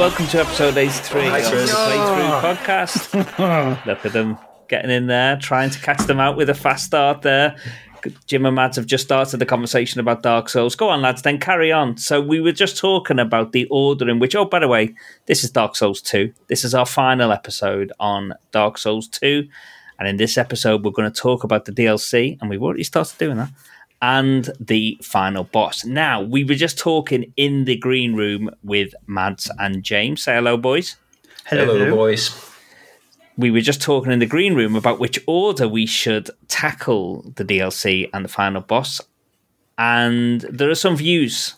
welcome to episode 83 Hi, of the Chris. Playthrough Podcast. Look at them getting in there, trying to catch them out with a fast start there. Jim and Mads have just started the conversation about Dark Souls. Go on, lads, then carry on. So we were just talking about the order in which... Oh, by the way, this is Dark Souls 2. This is our final episode on Dark Souls 2. And in this episode, we're going to talk about the DLC, and we've already started doing that, and the final boss. Now, we were just talking in the green room with Mads and James. Say hello, boys. Hello, boys. We were just talking in the green room about which order we should tackle the DLC and the final boss. And there are some views.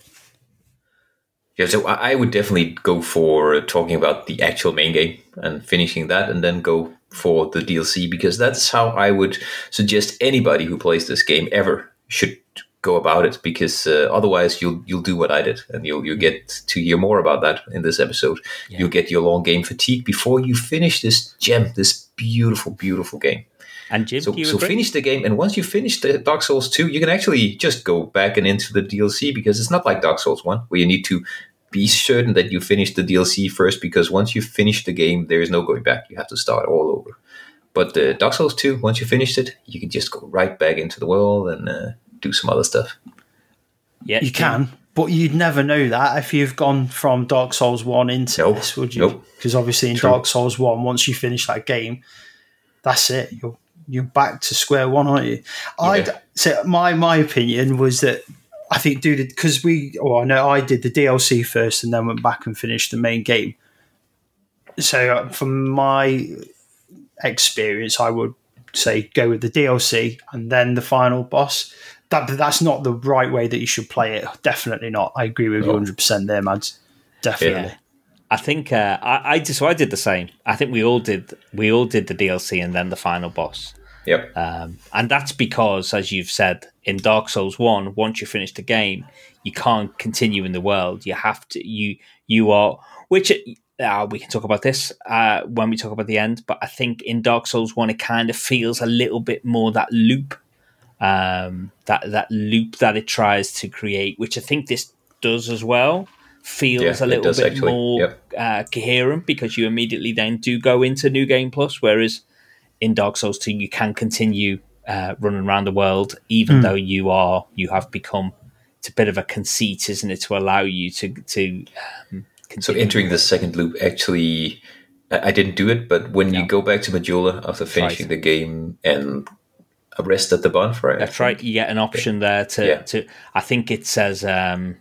Yeah, so I would definitely go for talking about the actual main game and finishing that, and then go for the DLC, because that's how I would suggest anybody who plays this game ever should go about it, because otherwise you'll do what I did, and you'll get to hear more about that in this episode. Yeah. You'll get your long game fatigue before you finish this gem, this beautiful, beautiful game. And Jim, so finish the game, and once you finish the Dark Souls 2, you can actually just go back and into the DLC, because it's not like Dark Souls 1, where you need to be certain that you finish the DLC first, because once you finish the game, there is no going back. You have to start all over. But Dark Souls 2, once you finished it, you can just go right back into the world and do some other stuff. Yeah, you can, but you'd never know that if you've gone from Dark Souls 1 into this, would you? Because obviously in Dark Souls 1, once you finish that game, that's it. You're back to square one, aren't you? I'd say my opinion was that I think because I know I did the DLC first and then went back and finished the main game. So from my experience, I would say go with the DLC and then the final boss. That's not the right way that you should play it. Definitely not. I agree with you 100% there, Mads. Definitely. Yeah. I think I did the same. I think we all did the DLC and then the final boss. Yep. And that's because, as you've said, in Dark Souls 1, once you finish the game, you can't continue in the world. You have to. You are. Which we can talk about this when we talk about the end. But I think in Dark Souls 1, it kind of feels a little bit more that loop. That loop that it tries to create, which I think this does as well, feels a little bit more coherent, because you immediately then do go into New Game Plus, whereas in Dark Souls 2 you can continue running around the world, even though you have become, it's a bit of a conceit, isn't it, to allow you to so entering the second loop, actually, I didn't do it, but when you go back to Majula after finishing the game and a rest at the bonfire. That's right. You get an option there to. I think it says there's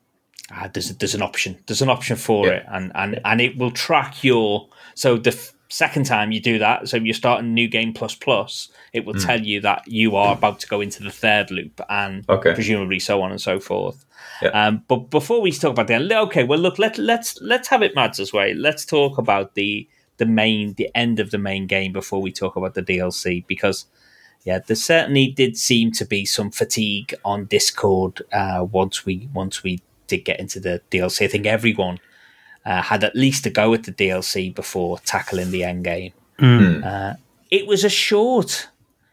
an option. There's an option for it, and it will track your. So the second time you do that, so you're starting New Game Plus, it will tell you that you are about to go into the third loop, and presumably so on and so forth. Yeah. But before we talk about the end, look, let's have it Mads' way. Let's talk about the end of the main game before we talk about the DLC, because. Yeah, there certainly did seem to be some fatigue on Discord once we did get into the DLC. I think everyone had at least a go at the DLC before tackling the end game. It was a short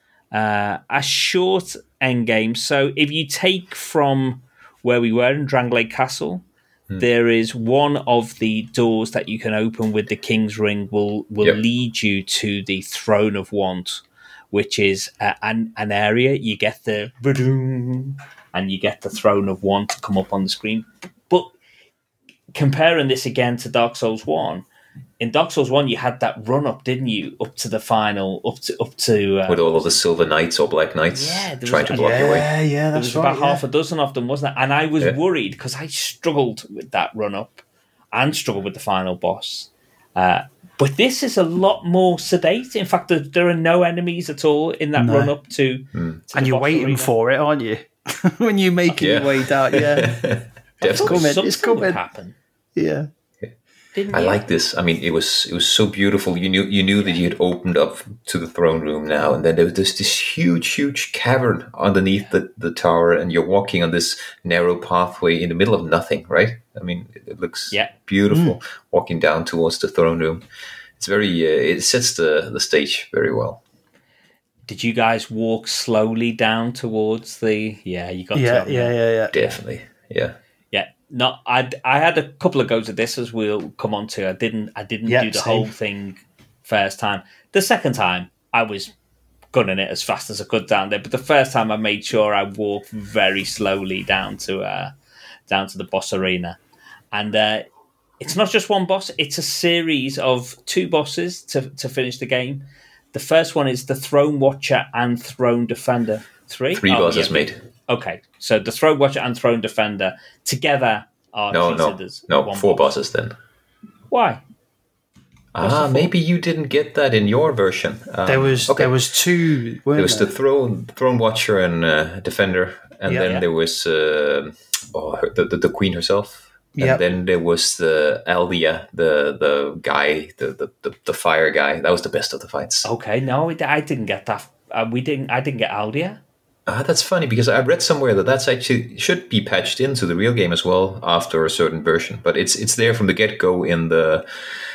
end game. So if you take from where we were in Drangleic Castle, there is one of the doors that you can open with the King's Ring will lead you to the Throne of Want, which is an area. You get the and you get the Throne of Want to come up on the screen. But comparing this again to Dark Souls 1, in Dark Souls 1 you had that run up, didn't you, up to the final, up to with all of the Silver Knights or Black Knights trying to block your way. Yeah, there was about half a dozen of them, wasn't it? And I was worried because I struggled with that run up and struggled with the final boss. But this is a lot more sedate. In fact, there are no enemies at all in that run up to and you're waiting arena. For it, aren't you? When you make your way down, it's coming. It's coming. Would happen. Yeah. I like this. I mean, it was so beautiful. You knew that you had opened up to the throne room now, and then there was this huge cavern underneath the tower, and you're walking on this narrow pathway in the middle of nothing, right? I mean, it looks beautiful walking down towards the throne room. It's very it sets the stage very well. Did you guys walk slowly down towards the? Yeah, you got. Yeah. Definitely. Yeah. not. I had a couple of goes at this, as we'll come on to. I didn't do the whole thing first time. The second time, I was gunning it as fast as I could down there. But the first time, I made sure I walked very slowly down to the boss arena, and it's not just one boss; it's a series of 2 bosses to finish the game. The first one is the Throne Watcher and Throne Defender. 3 bosses made. Okay, so the Throne Watcher and Throne Defender together are treated as 4 bosses then. Why? Maybe you didn't get that in your version. There was 2. There was the Throne Watcher and Defender, and then there was the Queen herself. And then there was the Aldia, the guy, the fire guy. That was the best of the fights. Okay, no, I didn't get that. I didn't get Aldia. That's funny because I read somewhere that's actually should be patched into the real game as well after a certain version. But it's there from the get go in the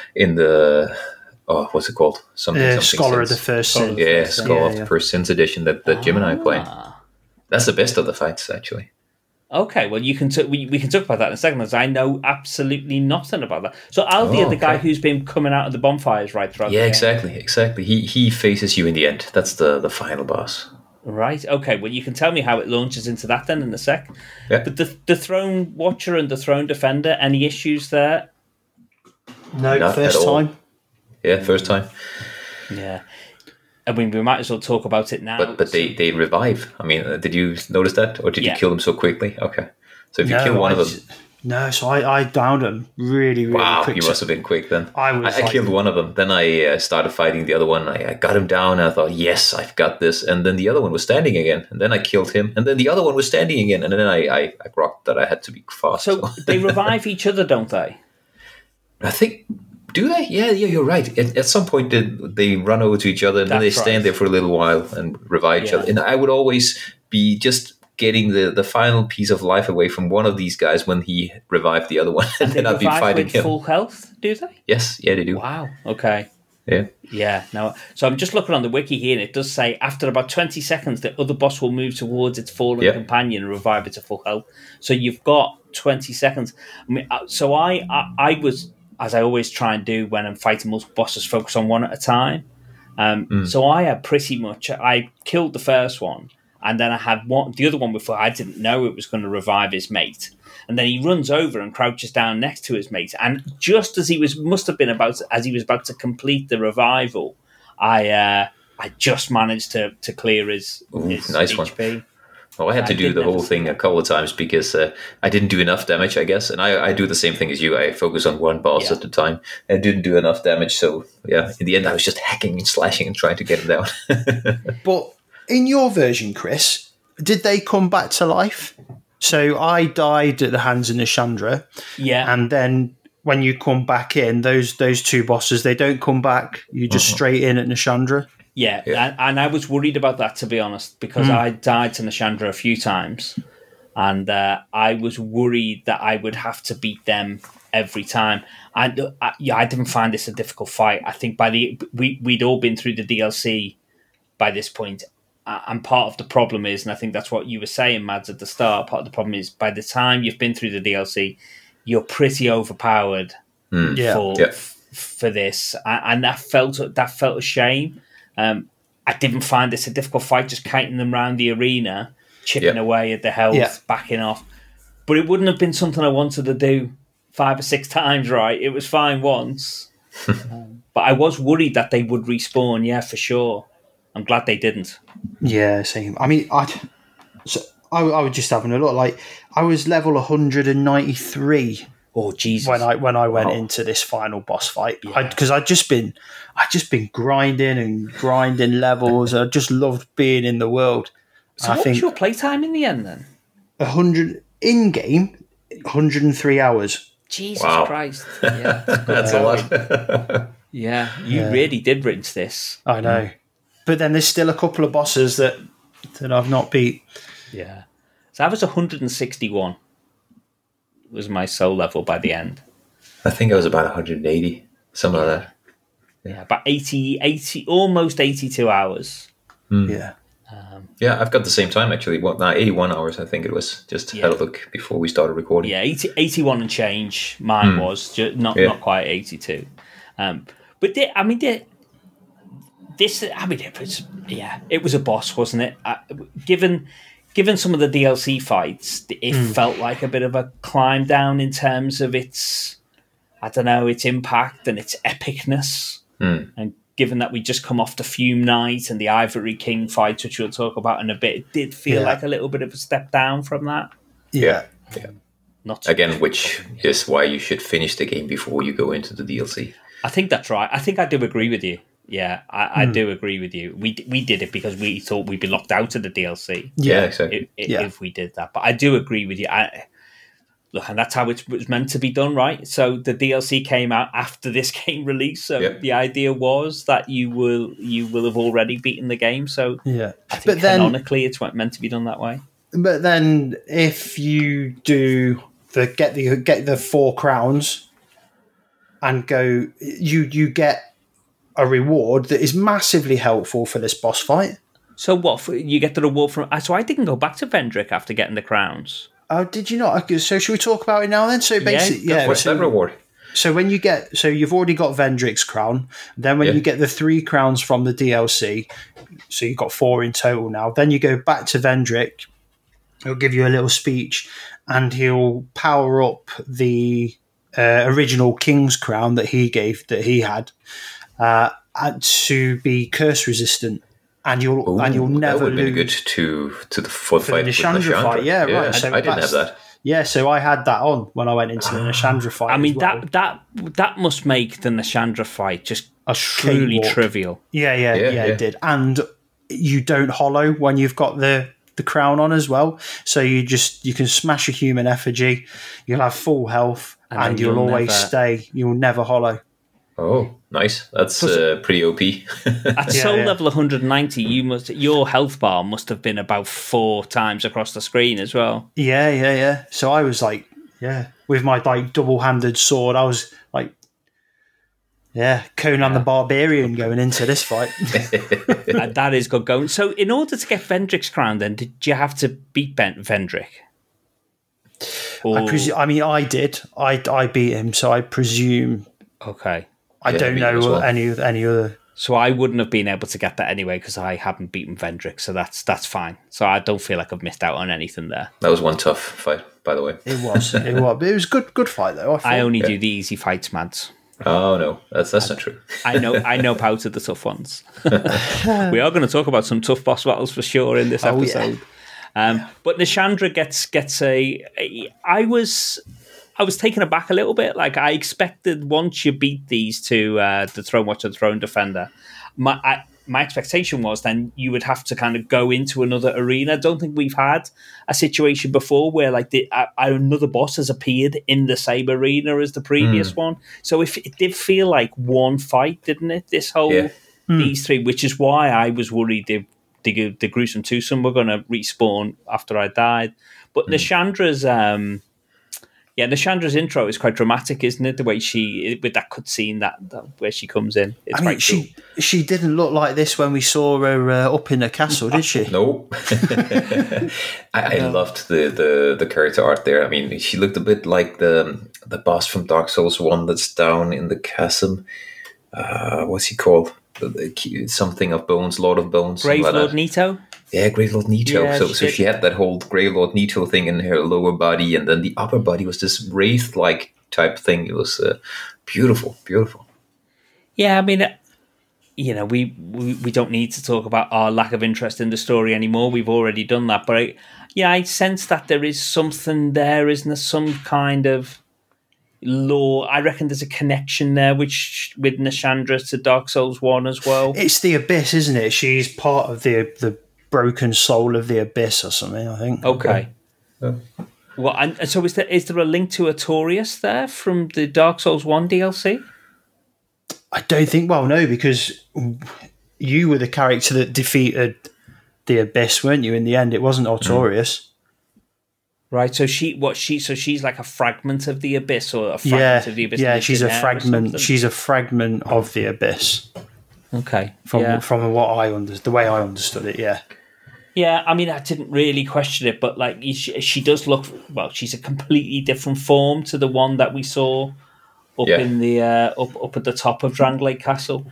what's it called? Something Scholar of the First Sin. Yeah, Scholar of the First Sins edition that Jim and I played. That's the best of the fights, actually. Okay, well, we can talk about that in a second, as I know absolutely nothing about that. So Aldia, the guy who's been coming out of the bonfires right throughout the game. Exactly. He faces you in the end. That's the final boss. Right, okay. Well, you can tell me how it launches into that then in a sec. Yeah. But the Throne Watcher and the Throne Defender, any issues there? No, not first time. Yeah, first time. Yeah. I mean, we might as well talk about it now. But they revive. I mean, did you notice that? Or did you kill them so quickly? Okay. So if you kill one of them... No, so I downed them really quick. Wow, you must have been quick then. I killed one of them. Then I started fighting the other one. I got him down and I thought, yes, I've got this. And then the other one was standing again. And then I killed him. And then the other one was standing again. And then I grokked that I had to be fast. So they revive each other, don't they? I think... Do they? Yeah, you're right. At some point, they run over to each other and then they stand there for a little while and revive each other. And I would always be just getting the final piece of life away from one of these guys when he revived the other one. And then I'd be fighting him. Full health, do they? Yes, yeah, they do. Wow, okay. Yeah. Yeah, no. So I'm just looking on the wiki here, and it does say after about 20 seconds, the other boss will move towards its fallen companion and revive it to full health. So you've got 20 seconds. I mean, so I was... as I always try and do when I'm fighting multiple bosses, focus on one at a time. So I had I killed the first one, and then I had the other one before I didn't know it was going to revive his mate. And then he runs over and crouches down next to his mate. And just as he was about to complete the revival, I just managed to clear his nice HP. One. Well, I had to do the whole thing a couple of times because I didn't do enough damage, I guess. And I do the same thing as you. I focus on one boss at a time. I didn't do enough damage. So, yeah, in the end, I was just hacking and slashing and trying to get him down. But in your version, Chris, did they come back to life? So I died at the hands of Nashandra. Yeah. And then when you come back in, those 2 bosses, they don't come back. You just straight in at Nashandra. Yeah, and I was worried about that, to be honest, because I died to Nashandra a few times, and I was worried that I would have to beat them every time. And I didn't find this a difficult fight. I think we'd all been through the DLC by this point, and part of the problem is, and I think that's what you were saying, Mads, at the start, part of the problem is by the time you've been through the DLC, you're pretty overpowered for this, and that felt a shame. I didn't find this a difficult fight, just kiting them around the arena, chipping away at the health, backing off. But it wouldn't have been something I wanted to do 5 or 6 times, right? It was fine once. But I was worried that they would respawn, for sure. I'm glad they didn't. Yeah, same. I mean, I was just having a look. Like, I was level 193. Oh Jesus! When I went into this final boss fight, because I'd just been grinding levels. I just loved being in the world. So what was your playtime in the end then? 100 in game, 103 hours. Jesus Christ! Yeah, that's a lot. Yeah, you really did rinse this. I know, but then there's still a couple of bosses that I've not beat. Yeah, so I was 161. Was my soul level by the end. I think I was about 180, something like that. Yeah, about 80, almost 82 hours. Yeah. Yeah, I've got the same time actually. 81 hours, I think it was. Just had a look before we started recording. Yeah, 81 and change. Mine was not quite 82. But it was a boss, wasn't it? Given some of the DLC fights, it felt like a bit of a climb down in terms of its impact and its epicness. And given that we just come off the Fume Knight and the Ivory King fight, which we'll talk about in a bit, it did feel like a little bit of a step down from that. Yeah. Not again, which is why you should finish the game before you go into the DLC. I think that's right. I think I do agree with you. Yeah, I do agree with you. We did it because we thought we'd be locked out of the DLC. Yeah, exactly. If we did that. But I do agree with you. Look, and that's how it was meant to be done, right? So the DLC came out after this game release. So the idea was that you will have already beaten the game. So I think canonically it's meant to be done that way. But then if you do get the 4 crowns and go, you get a reward that is massively helpful for this boss fight. So what? You get the reward from... So I didn't go back to Vendrick after getting the crowns. Oh, did you not? So should we talk about it now then? So basically, what's that reward? So when you get... So you've already got Vendrick's crown. Then when you get the 3 crowns from the DLC, so you've got 4 in total now. Then you go back to Vendrick. He'll give you a little speech and he'll power up the original King's crown that he had to be curse resistant. And you'll never lose. That would be good to the fight with Nashandra fight. Yeah, right. So I didn't have that. Yeah, so I had that on when I went into the Nashandra fight. I mean, that must make the Nashandra fight just truly trivial. Yeah, it did. And you don't hollow when you've got the crown on as well. So you can smash a human effigy, you'll have full health, and you'll always stay. You'll never hollow. Oh, nice. That's pretty OP. At soul level 190, your health bar must have been about 4 times across the screen as well. Yeah. So I was like, with my double-handed sword, I was like, Conan the Barbarian going into this fight. That is good going. So in order to get Vendrick's crown, then, did you have to beat Vendrick? I did. I beat him, so I presume... Okay. I don't know any other. So I wouldn't have been able to get that anyway because I haven't beaten Vendrick, so that's fine. So I don't feel like I've missed out on anything there. That was one tough fight, by the way. It was. But it was good fight though. I only do the easy fights, Mads. Oh no, that's not true. I know how to the tough ones. We are going to talk about some tough boss battles for sure in this episode. But Nashandra gets a. I was taken aback a little bit. Like, I expected once you beat these two, the Throne Watcher and Throne Defender, my expectation was then you would have to kind of go into another arena. I don't think we've had a situation before where like another boss has appeared in the same arena as the previous one. So it did feel like one fight, didn't it? This whole these 3, which is why I was worried the gruesome twosome were going to respawn after I died. But Nashandra's Nashandra's intro is quite dramatic, isn't it? The way with that cutscene that where she comes in. It's quite cool. She didn't look like this when we saw her up in the castle, did she? No. I loved the character art there. I mean, she looked a bit like the boss from Dark Souls 1 that's down in the chasm. What's he called? Something of Bones, Lord of Bones. Grave Lord Nito? Yeah, Grey Lord Nito. Yeah, so she had that whole Grey Lord Nito thing in her lower body, and then the upper body was this wraith-like type thing. It was beautiful. Yeah, I mean, we don't need to talk about our lack of interest in the story anymore. We've already done that. But I sense that there is something there, isn't there? Some kind of lore. I reckon there's a connection there with Nashandra to Dark Souls 1 as well. It's the Abyss, isn't it? She's part of the broken soul of the Abyss or something, I think. Okay. Yeah. Well, and so is there a link to Artorias there from the Dark Souls 1 DLC? I don't think. Well, no, because you were the character that defeated the Abyss, weren't you? In the end, it wasn't Artorias. Right. So she's like a fragment of the Abyss, or a fragment of the Abyss. Yeah, she's a fragment. She's a fragment of the Abyss. Okay. From what the way I understood it. Yeah. Yeah, I mean, I didn't really question it, but like she does look well. She's a completely different form to the one that we saw up in the up at the top of Drangleic Castle.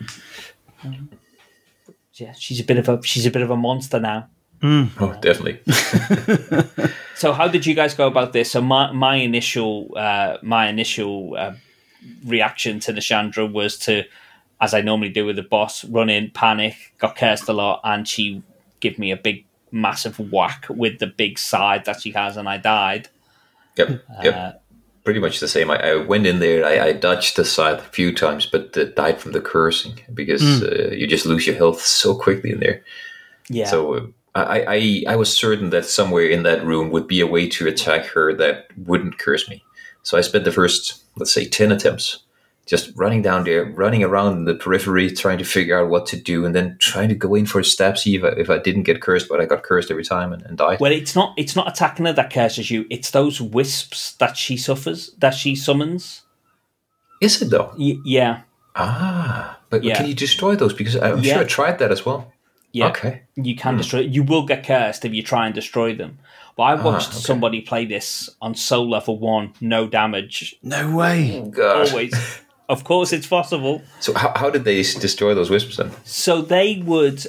Yeah, she's a bit of a monster now. Oh, definitely. So, how did you guys go about this? So, my initial reaction to Nashandra was to, as I normally do with the boss, run in, panic, got cursed a lot, and she give me a big, massive whack with the big side that she has, and I died. Yep. Pretty much the same. I went in there, I dodged the side a few times, but died from the cursing because you just lose your health so quickly in there. Yeah. So I was certain that somewhere in that room would be a way to attack her that wouldn't curse me. So I spent the first, let's say, 10 attempts just running down there, running around in the periphery, trying to figure out what to do, and then trying to go in for a stab, see if I didn't get cursed, but I got cursed every time and died. Well, it's not attacking her that curses you. It's those wisps that she summons. Is it, though? Yeah. But can you destroy those? Because I'm sure I tried that as well. Yeah. Okay. You can destroy. You will get cursed if you try and destroy them. But I watched somebody play this on Soul Level 1, no damage. No way. Oh, God. Always. Of course, it's possible. So how did they destroy those wisps then? So they would.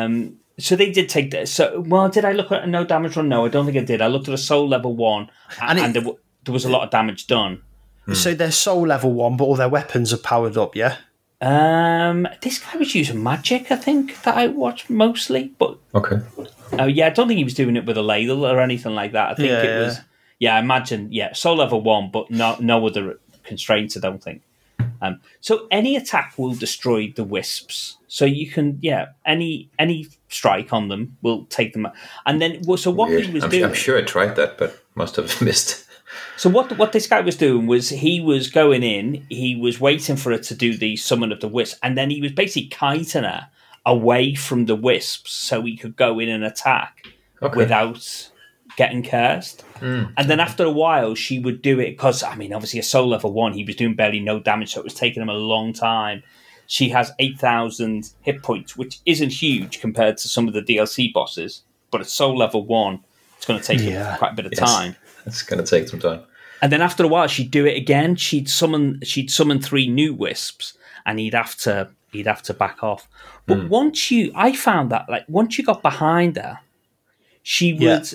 So they did take this. So did I look at a no damage run? No, I don't think I did. I looked at a Soul Level 1, and there was a lot of damage done. So they're Soul Level 1, but all their weapons are powered up. Yeah. This guy was using magic, I think, that I watched mostly. But okay. I don't think he was doing it with a ladle or anything like that. I think it was. Yeah, I imagine. Yeah, Soul Level 1, but no other constraints. I don't think. So any attack will destroy the wisps. So you can, any strike on them will take them. And then, so what he was doing... I'm sure I tried that, but must have missed. So what this guy was doing was he was going in, he was waiting for her to do the summon of the wisp, and then he was basically kiting her away from the wisps so he could go in and attack without getting cursed. And then after a while, she would do it because, I mean, obviously a Soul Level 1, he was doing barely no damage, so it was taking him a long time. She has 8,000 hit points, which isn't huge compared to some of the DLC bosses, but at Soul Level 1, it's going to take quite a bit of time. It's going to take some time. And then after a while, she'd do it again. She'd summon 3 new wisps, and he'd have to back off. But I found that once you got behind her, she would.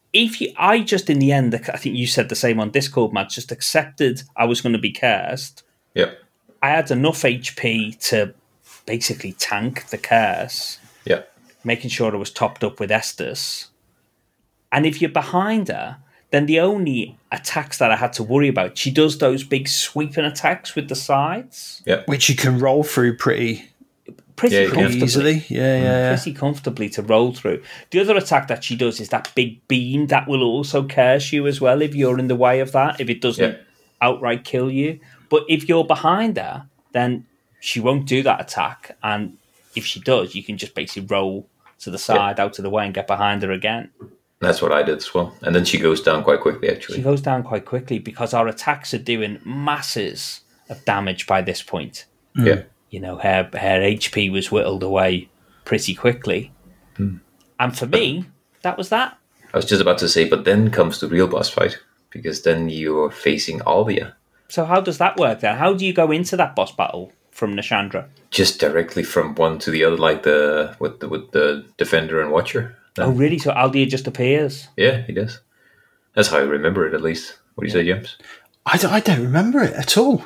I just in the end, I think you said the same on Discord, Matt, just accepted I was going to be cursed. Yep. I had enough HP to basically tank the curse. Yep. Making sure I was topped up with Estus. And if you're behind her, then the only attacks that I had to worry about, she does those big sweeping attacks with the sides. Yep. Which you can roll through pretty comfortably. Easily. Pretty comfortably to roll through. The other attack that she does is that big beam that will also curse you as well if you're in the way of that, if it doesn't outright kill you. But if you're behind her, then she won't do that attack. And if she does, you can just basically roll to the side, out of the way, and get behind her again. That's what I did as well. And then she goes down quite quickly, actually. She goes down quite quickly because our attacks are doing masses of damage by this point. Yeah. You know, her HP was whittled away pretty quickly. And for me, that was that. I was just about to say, but then comes the real boss fight, because then you're facing Aldia. So how does that work then? How do you go into that boss battle from Nashandra? Just directly from one to the other, like with the Defender and Watcher. Oh, really? So Aldia just appears? Yeah, he does. That's how I remember it, at least. What do you say, James? I don't remember it at all.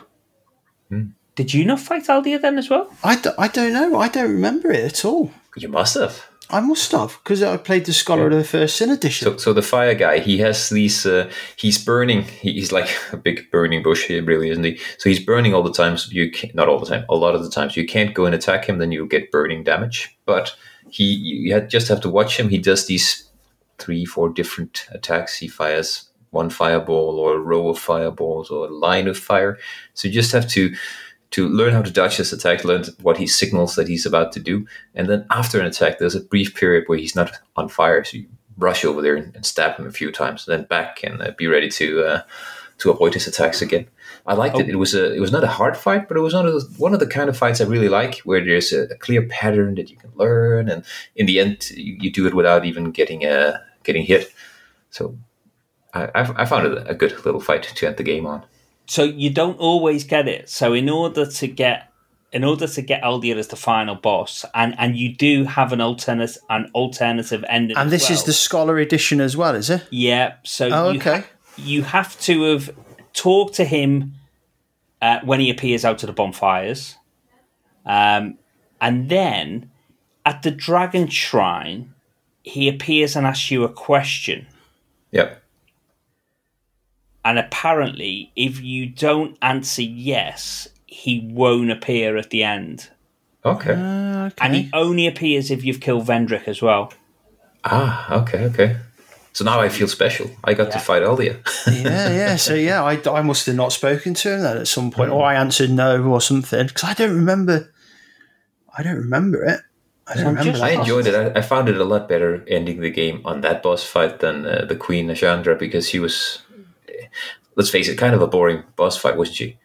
Did you not fight Aldia then as well? I don't know. I don't remember it at all. You must have. I must have, because I played the Scholar of the First Sin edition. So the fire guy, he has these, he's burning, he's like a big burning bush here, really, isn't he? So he's burning all the time, so you can't, not all the time, a lot of the times. You can't go and attack him, then you'll get burning damage. But you just have to watch him. He does these 3-4 different attacks. He fires one fireball or a row of fireballs or a line of fire. So you just have to learn how to dodge this attack, learn what he signals that he's about to do. And then after an attack, there's a brief period where he's not on fire. So you rush over there and stab him a few times, and then back and be ready to avoid his attacks again. I liked it. It was not a hard fight, but it was one of the kind of fights I really like, where there's a clear pattern that you can learn, and in the end, you do it without even getting hit. So I found it a good little fight to end the game on. So you don't always get it. So in order to get Eldia as the final boss, and you do have an alternative ending. And this is the Scholar Edition as well, is it? Yeah. So you have to have talked to him when he appears out of the bonfires, and then at the Dragon Shrine, he appears and asks you a question. Yep. And apparently, if you don't answer yes, he won't appear at the end. Okay. And he only appears if you've killed Vendrick as well. Okay. So now I feel special. I got to fight Eldia. yeah. So I must have not spoken to him then at some point, or I answered no or something, because I don't remember it. I don't remember that. I enjoyed it. I found it a lot better ending the game on that boss fight than the Queen Ashandra, because she was, let's face it, kind of a boring boss fight, wasn't she?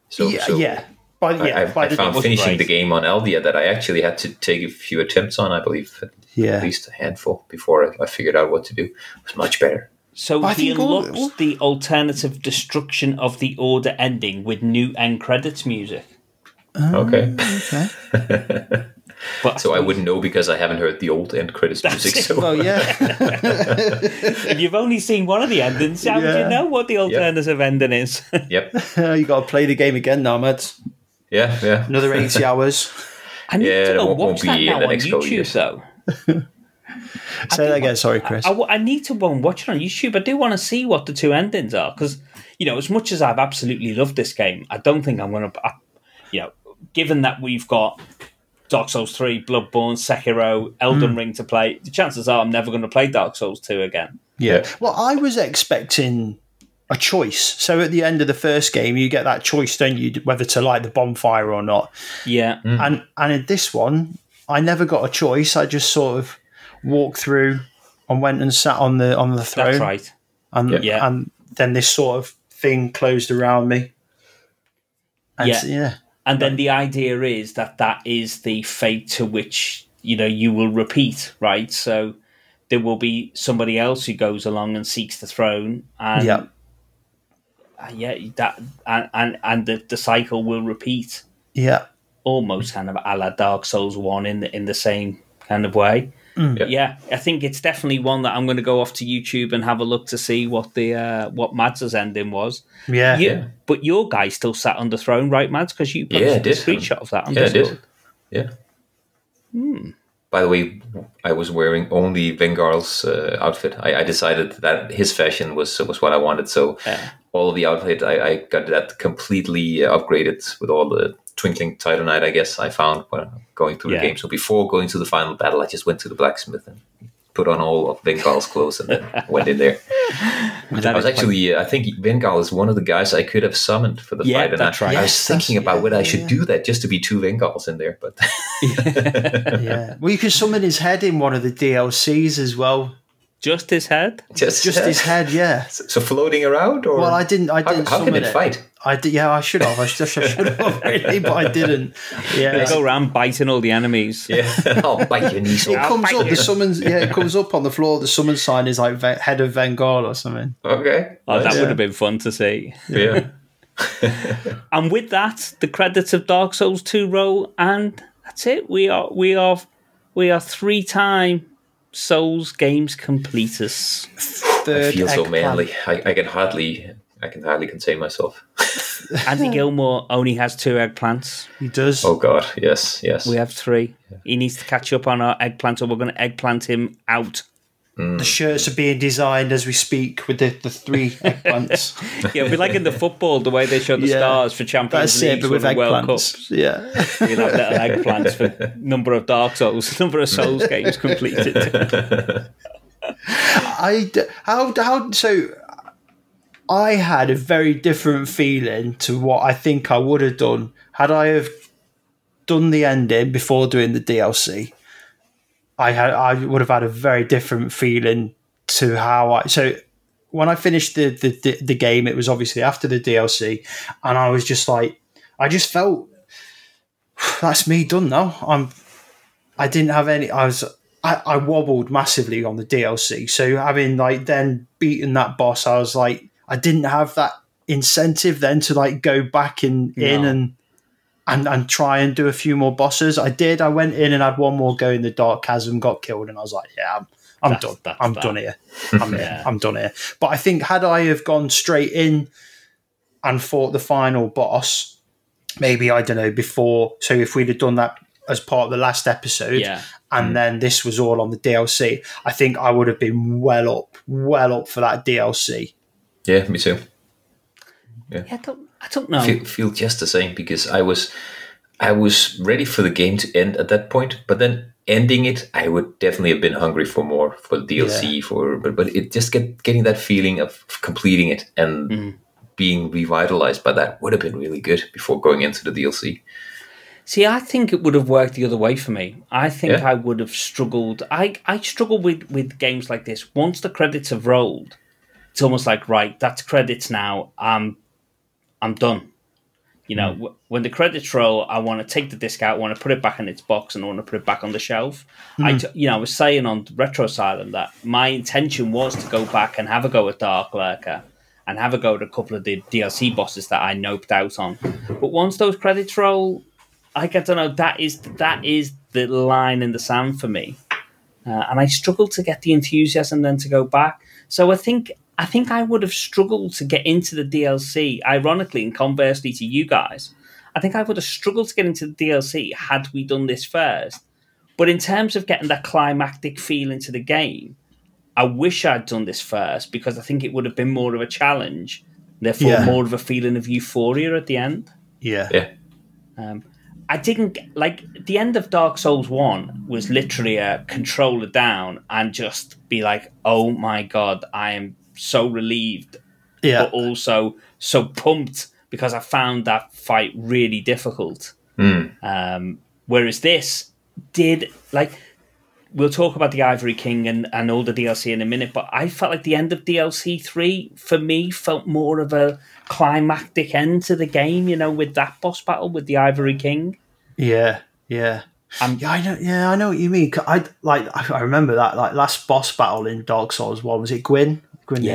I found finishing the game on Eldia that I actually had to take a few attempts on, I believe, at least a handful, before I figured out what to do. It was much better. So he unlocks the alternative Destruction of the Order ending with new end credits music. Okay. But so I wouldn't know because I haven't heard the old end credits music. So. Well, yeah. If you've only seen one of the endings, how would you know what the alternative ending is? Yep. You got to play the game again now, Mads. Yeah. Another 80 hours. I need to go watch that now on YouTube, though. Say that again, sorry, Chris. I need to go and watch it on YouTube. I do want to see what the two endings are, because, as much as I've absolutely loved this game, I don't think I'm going to, given that we've got Dark Souls 3, Bloodborne, Sekiro, Elden Ring to play, the chances are I'm never going to play Dark Souls 2 again. Yeah. Well, I was expecting a choice. So at the end of the first game, you get that choice, don't you, whether to light the bonfire or not? Yeah. And in this one, I never got a choice. I just sort of walked through and went and sat on the throne. That's right. And then this sort of thing closed around me. And And then the idea is that is the fate to which, you will repeat, right? So there will be somebody else who goes along and seeks the throne, and the cycle will repeat. Yeah. Almost kind of a la Dark Souls 1 in the same kind of way. Yeah, I think it's definitely one that I'm going to go off to YouTube and have a look to see what what Mads' ending was. Yeah. But your guy still sat on the throne, right, Mads? Because you posted a screenshot of that on Discord. Yeah. By the way, I was wearing only Vengarl's outfit. I decided that his fashion was what I wanted. So all of the outfit, I got that completely upgraded with all the twinkling titanite, I guess, I found when going through the game. So before going to the final battle, I just went to the blacksmith and put on all of Vengarl's clothes and then went in there. I was actually, I think Vengarl is one of the guys I could have summoned for the fight. And that's right. I was thinking about whether I should do that just to be 2 Vengarls in there. But Well, you could summon his head in one of the DLCs as well. Just his head? Just his head, yeah. So floating around? Or well, I didn't how can it fight? I should have. I should have, really, but I didn't. Yeah. They go around biting all the enemies. Yeah. I'll bite your knees. It comes up, the summons, it comes up on the floor. The summon sign is like head of Vengarl or something. Okay. That would have been fun to see. Yeah. And with that, the credits of Dark Souls 2 roll, and that's it. We are 3-time Souls games completers. I feel so manly. I can hardly contain myself. Andy Gilmore only has 2 eggplants. He does. Oh God, yes. We have 3. Yeah. He needs to catch up on our eggplant, or we're going to eggplant him out. The shirts are being designed as we speak with the 3 eggplants. Yeah, it'll be like in the football, the way they show the stars for Champions League or the World Cups. Yeah. You'll have little eggplants for number of Dark Souls, number of Souls games completed. I had a very different feeling to what I think I would have done had I have done the ending before doing the DLC. I would have had a very different feeling to how when I finished the game, it was obviously after the DLC, and I was just like, I just felt that's me done now. I didn't have any. I wobbled massively on the DLC. So having like then beaten that boss, I was like, I didn't have that incentive then to like go back in and try and do a few more bosses. I did. I went in and had one more go in the Dark Chasm, got killed, and I was like, yeah, I'm done. I'm done here. I'm done here. But I think had I have gone straight in and fought the final boss, maybe, I don't know, before. So if we'd have done that as part of the last episode, and then this was all on the DLC, I think I would have been well up for that DLC. Yeah, me too. Yeah, I don't know. Feel just the same, because I was ready for the game to end at that point, but then ending it, I would definitely have been hungry for more, for the DLC, but it just getting that feeling of completing it and being revitalized by that would have been really good before going into the DLC. See, I think it would have worked the other way for me. I think I would have struggled. I struggle with games like this. Once the credits have rolled, it's almost like, right, that's credits now. I'm done. You know, when the credits roll, I want to take the disc out, I want to put it back in its box, and I want to put it back on the shelf. I was saying on Retro Asylum that my intention was to go back and have a go at Dark Lurker and have a go at a couple of the DLC bosses that I noped out on. But once those credits roll, I don't know, that is the line in the sand for me. And I struggled to get the enthusiasm then to go back. So I think I would have struggled to get into the DLC, ironically and conversely to you guys. I think I would have struggled to get into the DLC had we done this first. But in terms of getting that climactic feel into the game, I wish I'd done this first, because I think it would have been more of a challenge, therefore more of a feeling of euphoria at the end. Yeah. I didn't like the end of Dark Souls 1 was literally a controller down and just be like, oh my God, I am so relieved, but also so pumped because I found that fight really difficult. Whereas this did, like, we'll talk about the Ivory King and all the DLC in a minute, but I felt like the end of DLC 3 for me felt more of a climactic end to the game, you know, with that boss battle with the Ivory King. I know what you mean. I remember that last boss battle in Dark Souls 1. Was it Gwyn?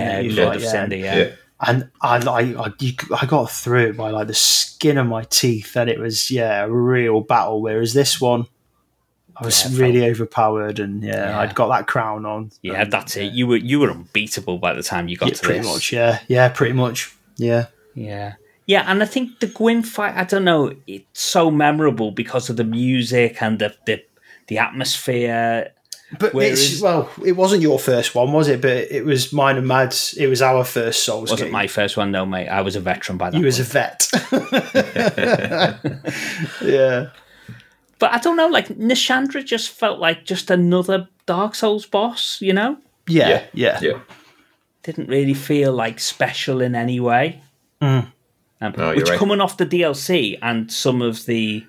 Cindy. And I got through it by like the skin of my teeth, and it was a real battle. Whereas this one, I was really overpowered, and I'd got that crown on. Yeah, that's it. You were unbeatable by the time you got to pretty this. Much, yeah, pretty much, yeah. Yeah, and I think the Gwyn fight, I don't know, it's so memorable because of the music and the atmosphere. But it wasn't your first one, was it? But it was mine and Mad's. It was our first Souls game. Wasn't my first one, no, mate. I was a veteran by that point. You was a vet. Yeah. But I don't know, like, Nashandra just felt like just another Dark Souls boss, you know? Yeah. Didn't really feel like special in any way. Which right. Coming off the DLC and some of the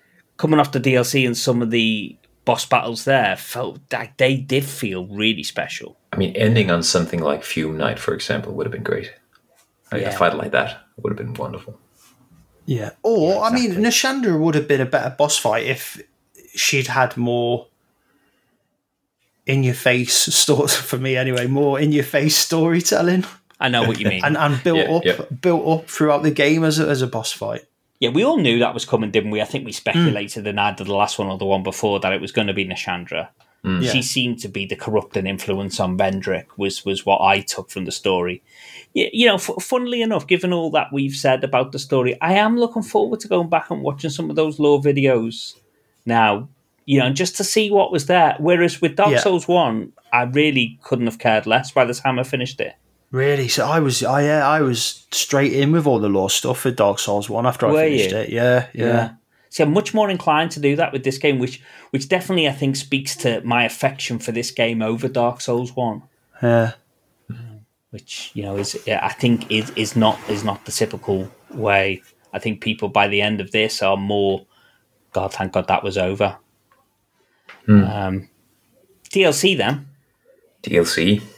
boss battles there felt like they did feel really special. I mean, ending on something like Fume Knight, for example, would have been great. A fight like that would have been wonderful. Yeah. Or, exactly. I mean, Nashandra would have been a better boss fight if she'd had more in-your-face story, for me anyway, more in-your-face storytelling. I know what you mean. and built up throughout the game as a boss fight. Yeah, we all knew that was coming, didn't we? I think we speculated in either the last one or the one before that it was going to be Nashandra. She seemed to be the corrupting influence on Vendrick, was what I took from the story. You know, funnily enough, given all that we've said about the story, I am looking forward to going back and watching some of those lore videos now, you know, just to see what was there. Whereas with Dark Souls 1, I really couldn't have cared less by the time I finished it. Really? So I was straight in with all the lore stuff for Dark Souls 1 after I finished it. Yeah. See, I'm much more inclined to do that with this game, which definitely I think speaks to my affection for this game over Dark Souls 1. Yeah. Which, you know, I think is not the typical way. I think people by the end of this are more, God, thank God that was over. DLC then. DLC.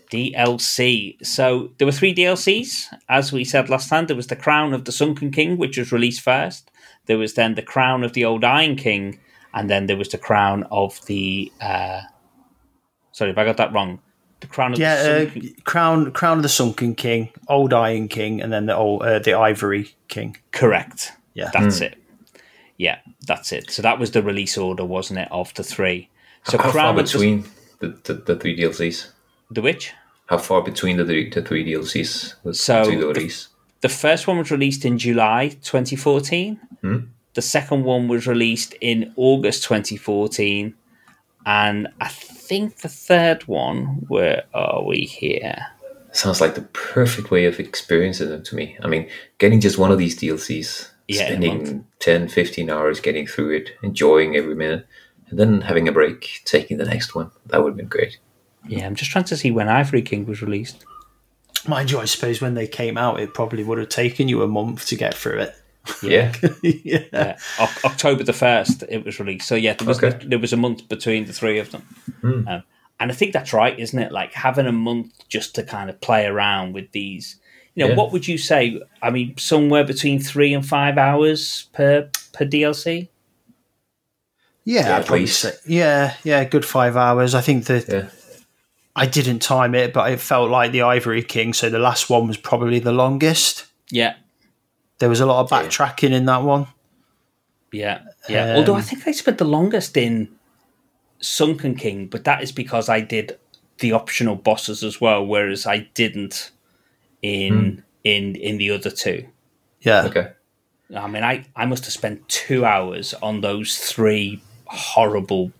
DLC. So there were 3 DLCs, as we said last time. There was the Crown of the Sunken King, which was released first. There was then the Crown of the Old Iron King, and then there was the Crown of the. Sorry if I got that wrong. The Crown of the Sunken... Crown of the Sunken King, Old Iron King, and then the Ivory King. Correct. Yeah, that's it. Yeah, that's it. So that was the release order, wasn't it, of the 3? So how far between the 3 DLCs? The which? How far between the 3 DLCs was between the release? The first one was released in July 2014. The second one was released in August 2014. And I think the third one, where are we here? Sounds like the perfect way of experiencing them to me. I mean, getting just one of these DLCs, spending 10, 15 hours getting through it, enjoying every minute, and then having a break, taking the next one. That would have been great. Yeah, I'm just trying to see when Ivory King was released. Mind you, I suppose when they came out, it probably would have taken you a month to get through it. Yeah. October the 1st, it was released. So, yeah, there was a month between the 3 of them. And I think that's right, isn't it? Like, having a month just to kind of play around with these. What would you say? I mean, somewhere between 3 and 5 hours per DLC? Yeah, I'd probably say. Yeah, good 5 hours. I think that... Yeah. I didn't time it, but it felt like the Ivory King, so the last one was probably the longest. Yeah. There was a lot of backtracking in that one. Yeah. Although I think I spent the longest in Sunken King, but that is because I did the optional bosses as well, whereas I didn't in the other 2. Yeah. Okay. I mean, I must have spent 2 hours on those 3 horrible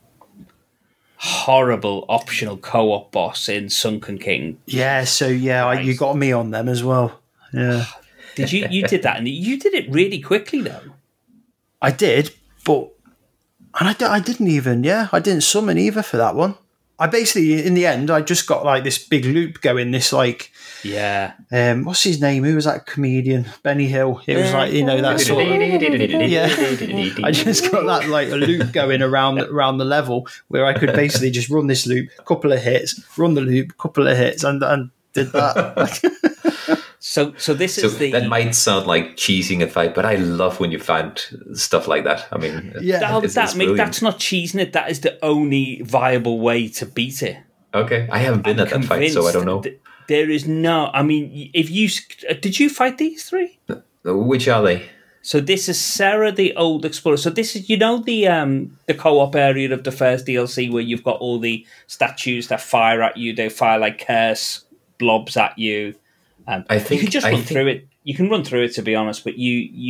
optional co-op boss in Sunken King. Yeah, so you got me on them as well. Yeah. Did you did that, and you did it really quickly though. I did, but I didn't summon either for that one. I basically, in the end, I just got like this big loop going. This like, what's his name? Who was that comedian? Benny Hill. It was like that sort of. I just got that like a loop going around the level where I could basically just run this loop, couple of hits, run the loop, couple of hits, and did that. So that might sound like cheesing a fight, but I love when you find stuff like that. I mean, that's not cheesing it. That is the only viable way to beat it. Okay, I haven't been at that fight, so I don't know. There is no. I mean, did you fight these 3? Which are they? So this is Sarah, the Old Explorer. So this is the co-op area of the first DLC where you've got all the statues that fire at you. They fire like curse blobs at you. I think you can just run through it. You can run through it, to be honest. But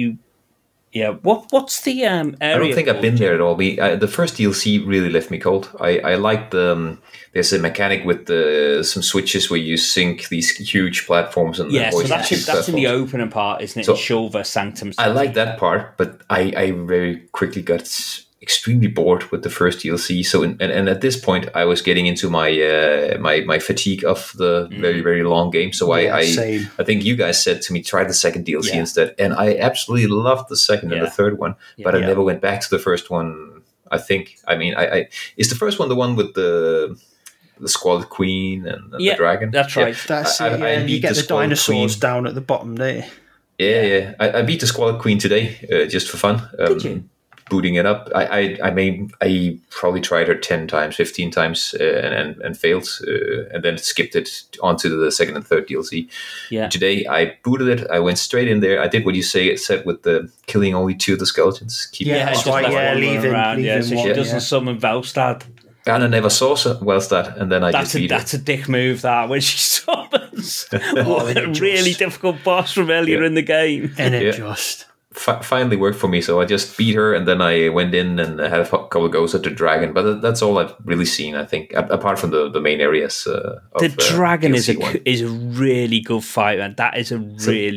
what's the area? I don't think I've been there at all. The first DLC really left me cold. I like there's a mechanic with some switches where you sync these huge platforms and so that's in the opening part, isn't it? So Shulva Sanctum. I like that part, but I very quickly got extremely bored with the first DLC. So and at this point, I was getting into my my fatigue of the very, very long game. So I think you guys said to me, try the second DLC instead, and I absolutely loved the second and the third one, but I never went back to the first one. I think. I mean, I is the first one the one with the Squalid Queen and the dragon? That's right. That's you get the dinosaurs Queen down at the bottom there. Yeah. I beat the Squalid Queen today just for fun. Did you? Booting it up. I probably tried her 10 times, 15 times and failed, and then skipped it onto the second and third DLC. Yeah. Today I booted it. I went straight in there. I did what you said with the killing only 2 of the skeletons. Leaving. So she doesn't summon Velstad. And I never saw Velstad, and then just beat her. That's a dick move, that, when she summons a really difficult boss from earlier in the game. And it just... finally worked for me, so I just beat her, and then I went in and had a couple of goes at the dragon. But that's all I've really seen, I think, apart from the main areas. The dragon is a really good fight, man. That is a really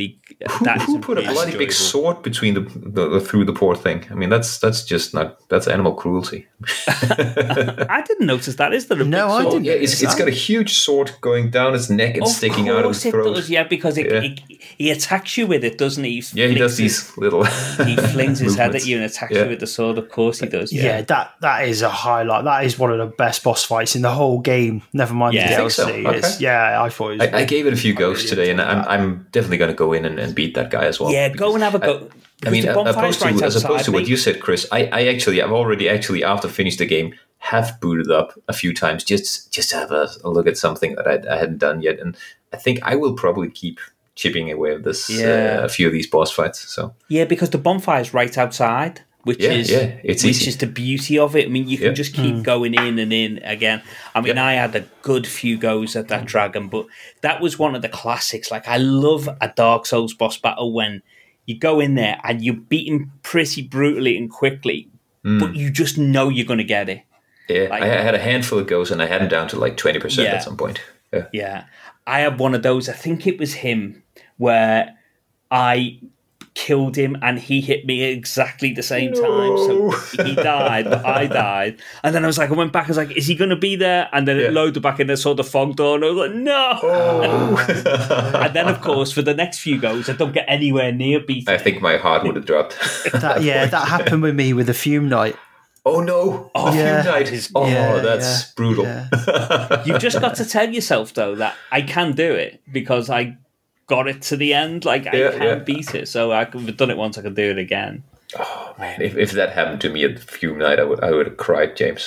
Who put a bloody big sword between the through the poor thing? I mean, that's just that's animal cruelty. I didn't notice that. Is there a no? I didn't. Yeah, it's got a huge sword going down its neck and sticking out of his throat. Does, because he attacks you with it, doesn't he? He does these little. He flings his head at you and attacks you with the sword. Of course, he does. Yeah, that is a highlight. That is one of the best boss fights in the whole game. Never mind the DLC. I think so. Okay. I thought it was. I gave it a few goes today, and I'm definitely going to go in and beat that guy as well. Yeah, go and have a go. I mean, as opposed to what you said, Chris, I've already after finished the game, have booted up a few times just to have a look at something that I hadn't done yet, and I think I will probably keep chipping away at this a few of these boss fights. So because the bonfire is right outside. Which is the beauty of it. I mean, you can just keep going in and in again. I mean, I had a good few goes at that dragon, but that was one of the classics. Like, I love a Dark Souls boss battle when you go in there and you beat him pretty brutally and quickly, but you just know you're going to get it. Yeah, I had a handful of goes and I had him down to like 20% at some point. Yeah, I had one of those. I think it was him where I killed him and he hit me at exactly the same time, so he died but I died, and then I went back, I was like, is he going to be there? And then it loaded back in and saw the fog door and I was like, no. And then of course for the next few goes I don't get anywhere near beating I think my heart would have dropped. that happened with me with the Fume Knight. Oh no! Fume Knight. That's brutal. You've just got to tell yourself though that I can do it because I got it to the end. Like, I can beat it. So I've done it once, I can do it again. Oh man, if that happened to me at Fume Night, I would have cried, James.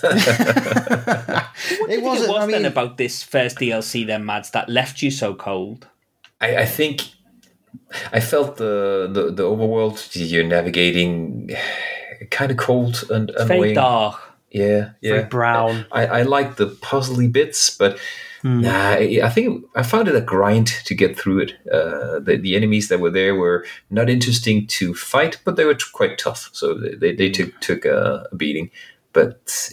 It wasn't then about this first DLC then, Mads, that left you so cold? I think I felt the overworld you're navigating kind of cold and it's very dark. Yeah. Very brown. I like the puzzly bits, but I think I found it a grind to get through it. The enemies that were there were not interesting to fight, but they were quite tough. So they took a beating. But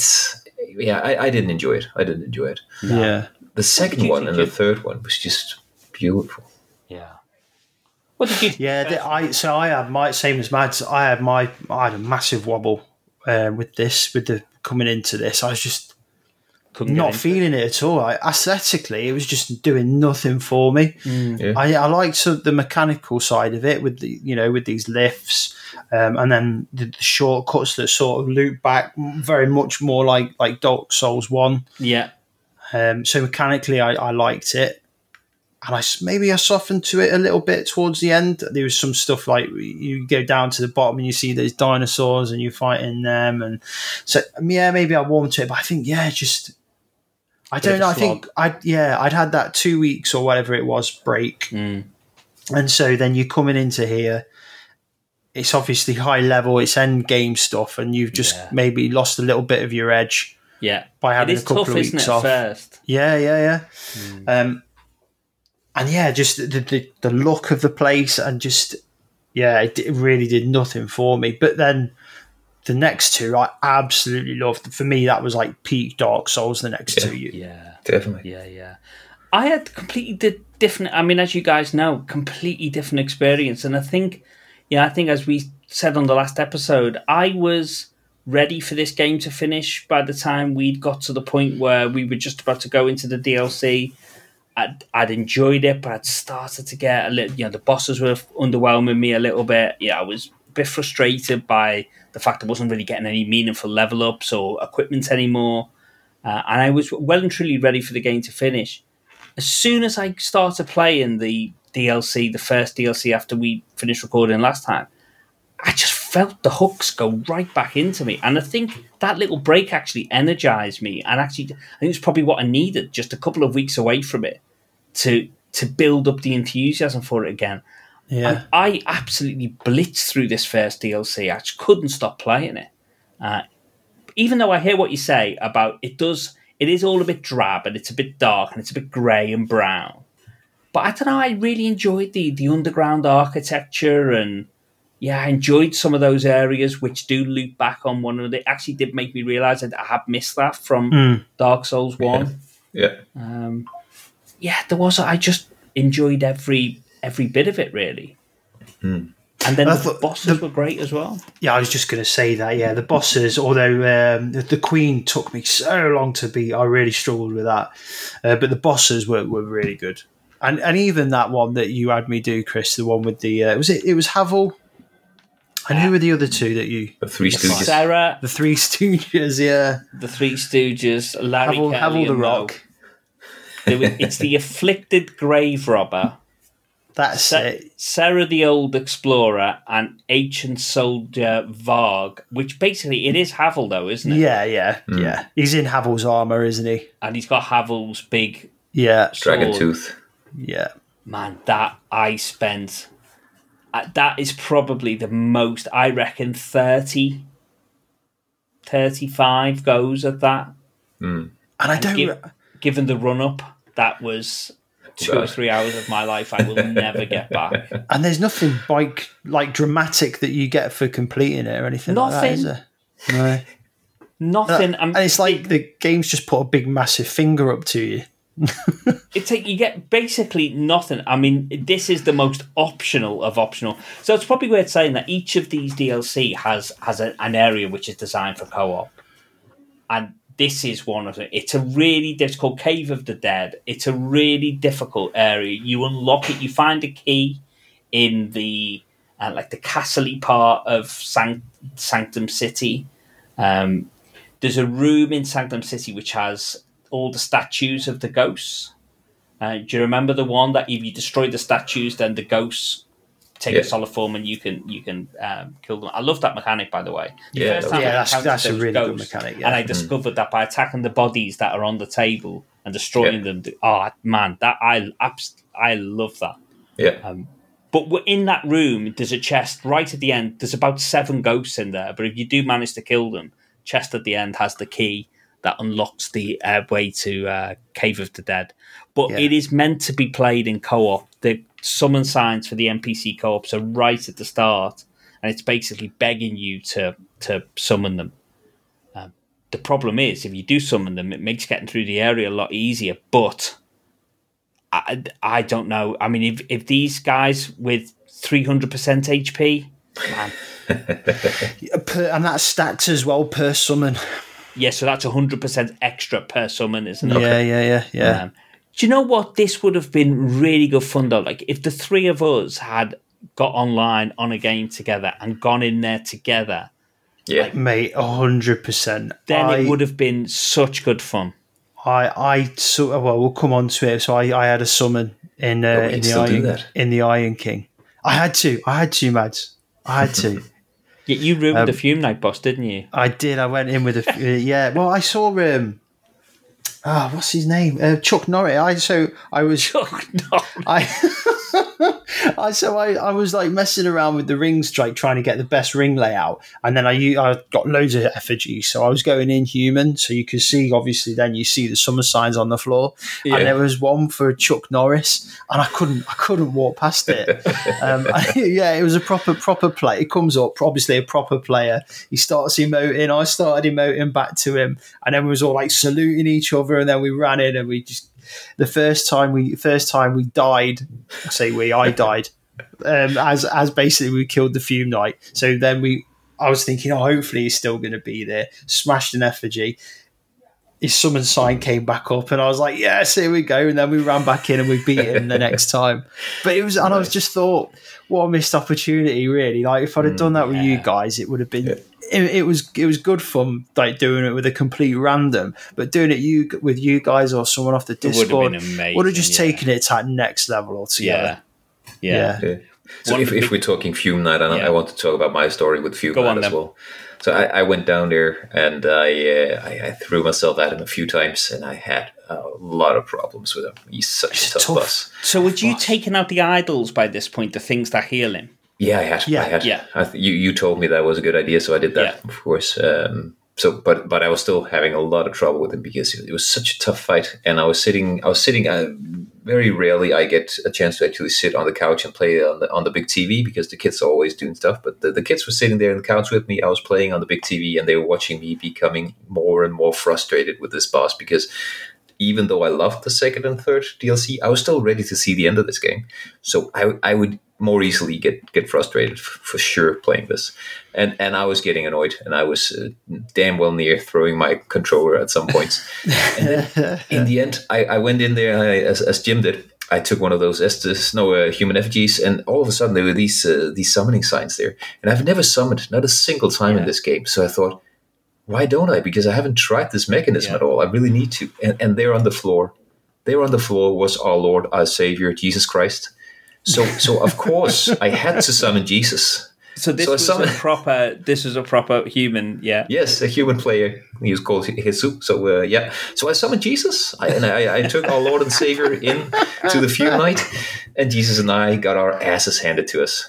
I didn't enjoy it. No. Yeah. The second one and the third one was just beautiful. Yeah. What did you? Yeah, I had my same as Mads. I had a massive wobble with the coming into this. I was just not feeling it at all. Aesthetically, it was just doing nothing for me. I liked the mechanical side of it with with these lifts, and then the shortcuts that sort of loop back very much more like Dark Souls 1. Yeah. So mechanically, I liked it, and I softened to it a little bit towards the end. There was some stuff like you go down to the bottom and you see those dinosaurs and you're fighting them, and so maybe I warmed to it. But I think I don't know. I think I'd had that 2 weeks or whatever it was break, and so then you're coming into here. It's obviously high level. It's end game stuff, and you've just maybe lost a little bit of your edge. Yeah, by having a couple of weeks off. First. Yeah. And just the look of the place, and just it really did nothing for me. But then the next two I absolutely loved. For me, that was like peak Dark Souls. The next two, definitely, yeah. I had completely different. I mean, as you guys know, completely different experience, and I think as we said on the last episode, I was ready for this game to finish by the time we'd got to the point where we were just about to go into the DLC. I'd enjoyed it, but I'd started to get a little. The bosses were underwhelming me a little bit. I was a bit frustrated by the fact I wasn't really getting any meaningful level ups or equipment anymore, and I was well and truly ready for the game to finish. As soon as I started playing the DLC, the first DLC after we finished recording last time, I just felt the hooks go right back into me. And I think that little break actually energized me. And actually, I think it's probably what I needed, just a couple of weeks away from it to build up the enthusiasm for it again. Yeah. And I absolutely blitzed through this first DLC. I just couldn't stop playing it. Even though I hear what you say about it is all a bit drab and it's a bit dark and it's a bit grey and brown. But I don't know, I really enjoyed the underground architecture, and I enjoyed some of those areas which do loop back on one another. It actually did make me realise that I had missed that from Dark Souls 1. Yeah. There was. I just enjoyed every every bit of it, really. Mm. And then the bosses were great as well. Yeah, I was just going to say that. Yeah, the bosses, although the Queen took me so long to beat, I really struggled with that. But the bosses were really good. And even that one that you had me do, Chris, the one with the... it was Havel? And who were the other two that you... The Three Stooges. Sarah. The Three Stooges, yeah. The Three Stooges, Larry Kelly Havel the Rock. It's the Afflicted Grave Robber. That's it. Sarah the Old Explorer and Ancient Soldier Varg, which basically it is Havel though, isn't it? Yeah. He's in Havel's armour, isn't he? And he's got Havel's big dragon tooth. Yeah. Man, that I spent... that is probably the most, I reckon, 35 goes at that. Mm. And I don't... Given the run-up, that was... 2 or 3 hours of my life I will never get back. And there's nothing like dramatic that you get for completing it or anything like that, is there? No. Nothing. And it's like the game's just put a big massive finger up to you. It's like you get basically nothing. I mean, this is the most optional of optional. So it's probably worth saying that each of these DLC has an area which is designed for co-op. And this is one of them. It's a really difficult Cave of the Dead. It's a really difficult area. You unlock it. You find a key in the the castle-y part of Sanctum City. There's a room in Sanctum City which has all the statues of the ghosts. Do you remember the one that if you destroy the statues, then the ghosts take a solid form and you can kill them? I love that mechanic, by the way. That's a really good mechanic. Yeah. And I discovered that by attacking the bodies that are on the table and destroying them. Oh man, that I love that. Yeah. But in that room, there's a chest right at the end. There's about 7 ghosts in there, but if you do manage to kill them, chest at the end has the key that unlocks the way to Cave of the Dead. But it is meant to be played in co-op. The summon signs for the NPC co-ops are right at the start, and it's basically begging you to summon them. The problem is, if you do summon them, it makes getting through the area a lot easier, but I don't know. I mean, if these guys with 300% HP, man. And that stacks as well per summon. Yeah, so that's 100% extra per summon, isn't it? Yeah. Do you know what? This would have been really good fun, though. Like, if the 3 of us had got online on a game together and gone in there together. Yeah. Like, mate, 100%. Then it would have been such good fun. We'll come on to it. So I had a summon in the Iron King. I had to, Mads. I had to. Yeah, you ruined the Fume Knight boss, didn't you? I did. I went in with a Well, I saw what's his name? Chuck Norris. I was Chuck Norris. I was like messing around with the ring strike, trying to get the best ring layout, and then I got loads of effigies, so I was going in human, so you could see, obviously, then you see the summer signs on the floor, and there was one for Chuck Norris, and I couldn't walk past it. It was a proper play. It comes up, obviously a proper player. He starts emoting. I started emoting back to him, and then we was all like saluting each other, and then we ran in, and we just. The first time we died, I died, as basically we killed the Fume Knight. So then I was thinking, hopefully he's still going to be there. Smashed an effigy. His summon sign came back up, and I was like, yes, here we go. And then we ran back in and we beat him the next time. But it was, and I was just thought, what a missed opportunity, really. Like if I'd have done that with you guys, it would have been. Yeah. It was good fun, like doing it with a complete random, but doing it with you guys or someone off the Discord would have just taken it to that next level altogether. Yeah. So if we're talking Fume Knight, I want to talk about my story with Fume Knight as well. So I went down there and I threw myself at him a few times, and I had a lot of problems with him. He's such a tough boss. So had you taken out the idols by this point, the things that heal him? Yeah, I had. You told me that was a good idea, so I did that, of course. But I was still having a lot of trouble with him because it was such a tough fight, and I was sitting. Very rarely I get a chance to actually sit on the couch and play on the big TV because the kids are always doing stuff. But the kids were sitting there on the couch with me. I was playing on the big TV, and they were watching me becoming more and more frustrated with this boss because even though I loved the second and third DLC, I was still ready to see the end of this game. So I would more easily get frustrated for sure playing this. And I was getting annoyed, and I was damn well near throwing my controller at some points. And then in the end, I went in there, as Jim did. I took one of those human effigies, and all of a sudden there were these summoning signs there. And I've never summoned, not a single time in this game. So I thought, why don't I? Because I haven't tried this mechanism at all. I really need to. And there on the floor was our Lord, our Savior, Jesus Christ. So of course I had to summon Jesus. So this was a proper human, yeah. Yes, a human player. He was called Jesus. So yeah. So I summoned Jesus, I took our Lord and Savior in to the Fume Night, and Jesus and I got our asses handed to us.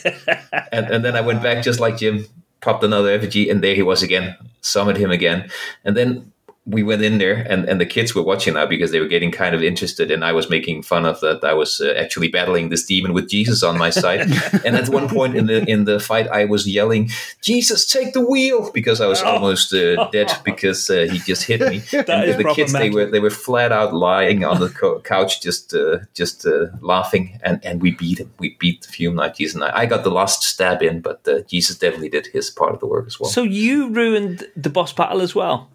and then I went back just like Jim, popped another effigy, and there he was again. Summoned him again, and then we went in there, and the kids were watching now because they were getting kind of interested, and I was making fun of that. I was actually battling this demon with Jesus on my side, and at one point in the fight, I was yelling, "Jesus, take the wheel!" because I was almost dead because he just hit me. And the kids, they were flat out lying on the couch, just laughing, and we beat him. We beat the Fume Knight, Jesus and I got the last stab in, but Jesus definitely did his part of the work as well. So you ruined the boss battle as well.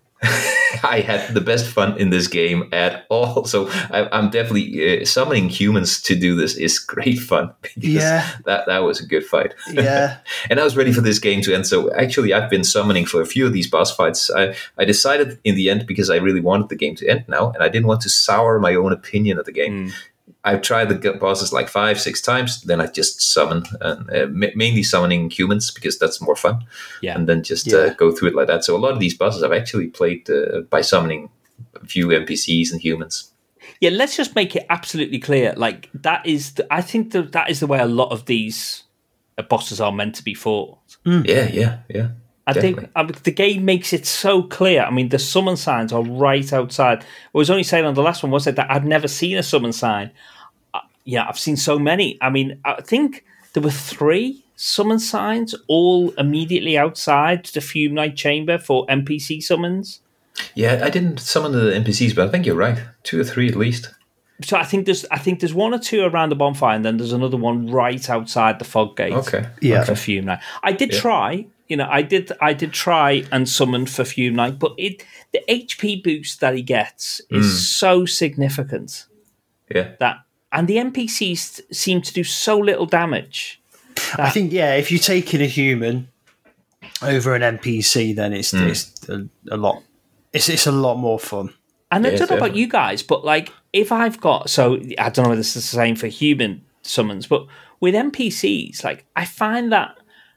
I had the best fun in this game at all. So I'm definitely summoning humans to do this is great fun. That was a good fight. Yeah. And I was ready for this game to end. So actually, I've been summoning for a few of these boss fights. I decided in the end, because I really wanted the game to end now, and I didn't want to sour my own opinion of the game. I've tried the bosses like 5-6 times. Then I just summon, mainly summoning humans because that's more fun. Yeah. And then just go through it like that. So a lot of these bosses I've actually played by summoning a few NPCs and humans. Yeah, let's just make it absolutely clear. Like I think that is the way a lot of these bosses are meant to be fought. Yeah. I think the game makes it so clear. I mean, the summon signs are right outside. I was only saying on the last one, was it, that I'd never seen a summon sign. I've seen so many. I mean, I think there were 3 summon signs, all immediately outside the Fume Knight chamber for NPC summons. Yeah, I didn't summon the NPCs, but I think you're right. 2 or 3 at least. So I think there's 1 or 2 around the bonfire, and then there's another one right outside the fog gate. Okay. For Fume Knight. I did try. I did try and summon for Fume Knight, but the HP boost that he gets is so significant. Yeah. And the NPCs seem to do so little damage. I think if you're taking a human over an NPC, then it's a lot. It's a lot more fun. And I don't know about you guys, but like if I've got, so I don't know whether this is the same for human summons, but with NPCs, like I find that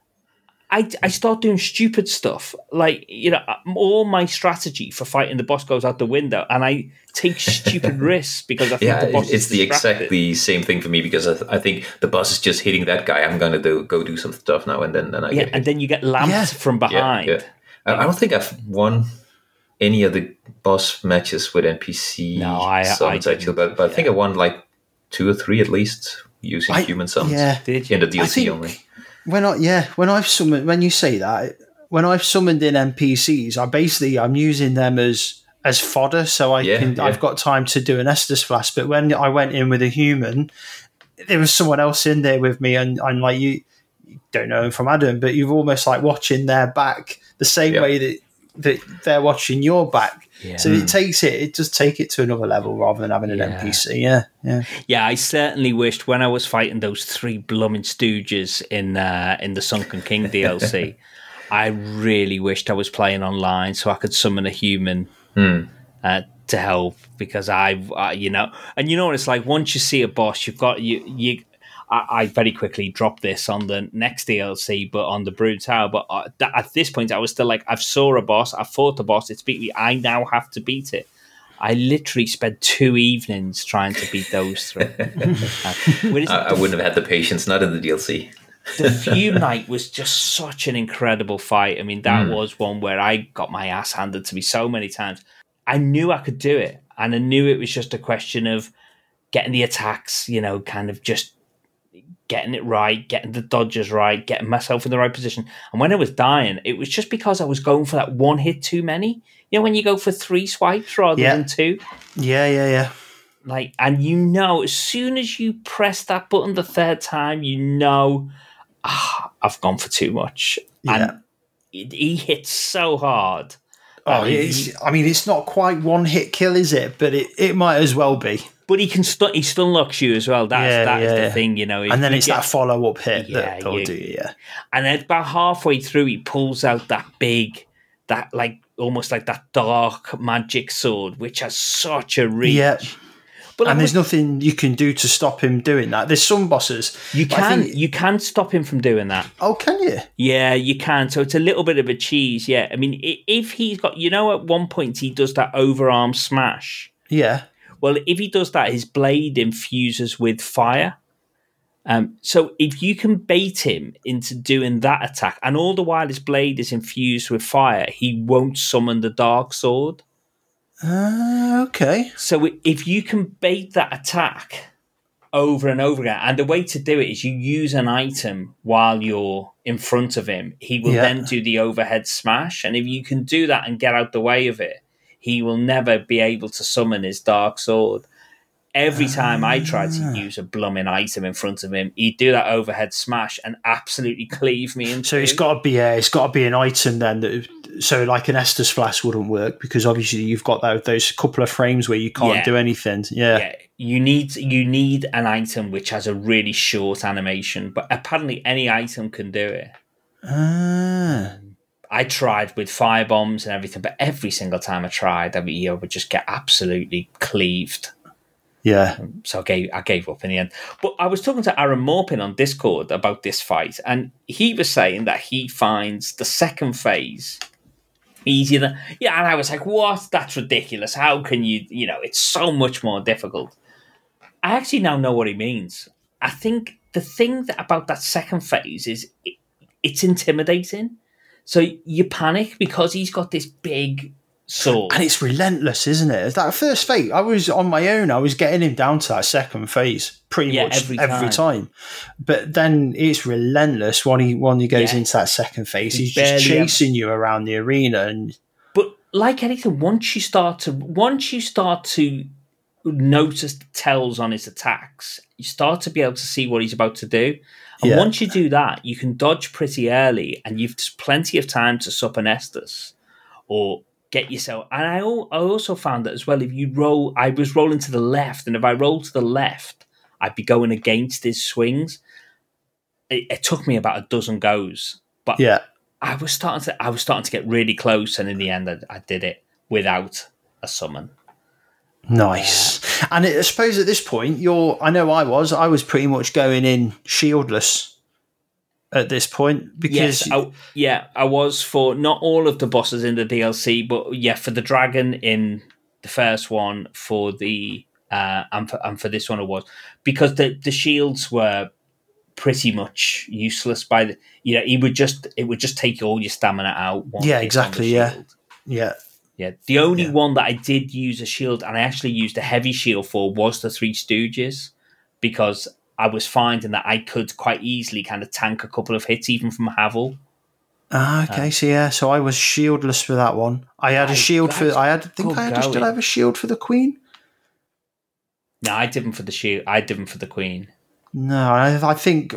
I start doing stupid stuff. Like, all my strategy for fighting the boss goes out the window, and I take stupid risks because I think the boss is exactly same thing for me, because I think the boss is just hitting that guy. I'm going to go do some stuff now, and then I get hit. And then you get lamped from behind. Yeah. I don't think I've won any of the boss matches with NPC summons, actually, but I think I won like 2 or 3 at least using human summons. Yeah, in the DLC only. When I've summoned, when you say that, when I've summoned in NPCs, I'm using them as fodder, so I've got time to do an Estus Flask. But when I went in with a human, there was someone else in there with me, and I'm like, you don't know him from Adam, but you're almost like watching their back the same way that they're watching your back. Yeah. So it does take it to another level rather than having an NPC. Yeah. I certainly wished when I was fighting those 3 blooming stooges in the Sunken King DLC, I really wished I was playing online so I could summon a human to help, because and what it's like, once you see a boss, you've got I very quickly dropped this on the next DLC, but on the Brood Tower. But at this point, I was still like, I've saw a boss, I've fought a boss, it's beat me, I now have to beat it. I literally spent 2 evenings trying to beat those 3. I wouldn't have had the patience, not in the DLC. The Fume Knight was just such an incredible fight. I mean, that was one where I got my ass handed to me so many times. I knew I could do it, and I knew it was just a question of getting the attacks, kind of just getting it right, getting the dodges right, getting myself in the right position. And when I was dying, it was just because I was going for that one hit too many. You know, when you go for 3 swipes rather than 2? Yeah. Like, and as soon as you press that button the third time, I've gone for too much. Yeah. And he hits so hard. It's not quite one hit kill, is it? But it might as well be. But he still knocks you as well. That is the thing, you know. And then it's that follow-up hit that'll do you, yeah. And then about halfway through, he pulls out almost like that dark magic sword, which has such a reach. Yeah. But there's nothing you can do to stop him doing that. There's some bosses you can stop him from doing that. Oh, can you? Yeah, you can. So it's a little bit of a cheese. Yeah, I mean, if he's got, at one point he does that overarm smash. Yeah. Well, if he does that, his blade infuses with fire. So if you can bait him into doing that attack, and all the while his blade is infused with fire, he won't summon the dark sword. Okay. So if you can bait that attack over and over again, and the way to do it is you use an item while you're in front of him, he will then do the overhead smash. And if you can do that and get out the way of it, he will never be able to summon his dark sword. Every time I tried to use a blooming item in front of him, he'd do that overhead smash and absolutely cleave me in two. So it's got to be an item then. So like an Estus Flask wouldn't work because obviously you've got those couple of frames where you can't do anything. Yeah. You need an item which has a really short animation, but apparently any item can do it. I tried with fire bombs and everything, but every single time I tried, I would just get absolutely cleaved. Yeah. So I gave up in the end. But I was talking to Aaron Morpin on Discord about this fight, and he was saying that he finds the second phase easier than... Yeah, and I was like, what? That's ridiculous. How can you... it's so much more difficult. I actually now know what he means. I think the thing about that second phase is it's intimidating. So you panic because he's got this big... sword. And it's relentless, isn't it? That first phase, I was on my own. I was getting him down to that second phase pretty much every time. But then it's relentless when he goes into that second phase. He's just chasing you around the arena. But like anything, once you start to notice the tells on his attacks, you start to be able to see what he's about to do. And once you do that, you can dodge pretty early, and you've plenty of time to sup an Estus or get yourself. And I also found that as well, if you roll, I was rolling to the left, and if I rolled to the left, I'd be going against his swings. It took me about a dozen goes, but I was starting to get really close, and in the end, I did it without a summon. Nice. And I suppose at this point, I was pretty much going in shieldless at this point because I was for not all of the bosses in the DLC, but for the dragon in the first one, for the and for this one it was because the shields were pretty much useless by the it would just take all your stamina out. Exactly. The only one that I did use a shield, and I actually used a heavy shield for, was the Three Stooges, because I was finding that I could quite easily kind of tank a couple of hits even from Havel. Okay, so I was shieldless for that one. I had a shield for... did I have a shield for the Queen? No, I didn't for the shield. I didn't for the Queen. No, I think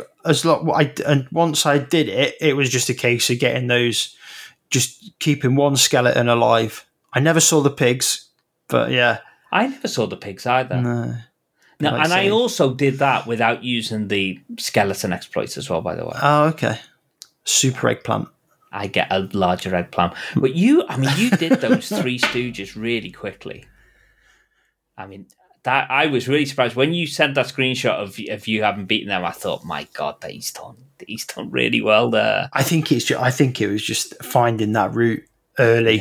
once I did it, it was just a case of getting those, just keeping one skeleton alive. I never saw the pigs, but yeah. I never saw the pigs either. No, and I also did that without using the skeleton exploits as well, by the way. Oh, okay. Super eggplant. I get a larger eggplant. But you did those Three Stooges really quickly. I mean, that I was really surprised. When you sent that screenshot of you having beaten them, I thought, my God, he's done really well there. I think it was just finding that route early.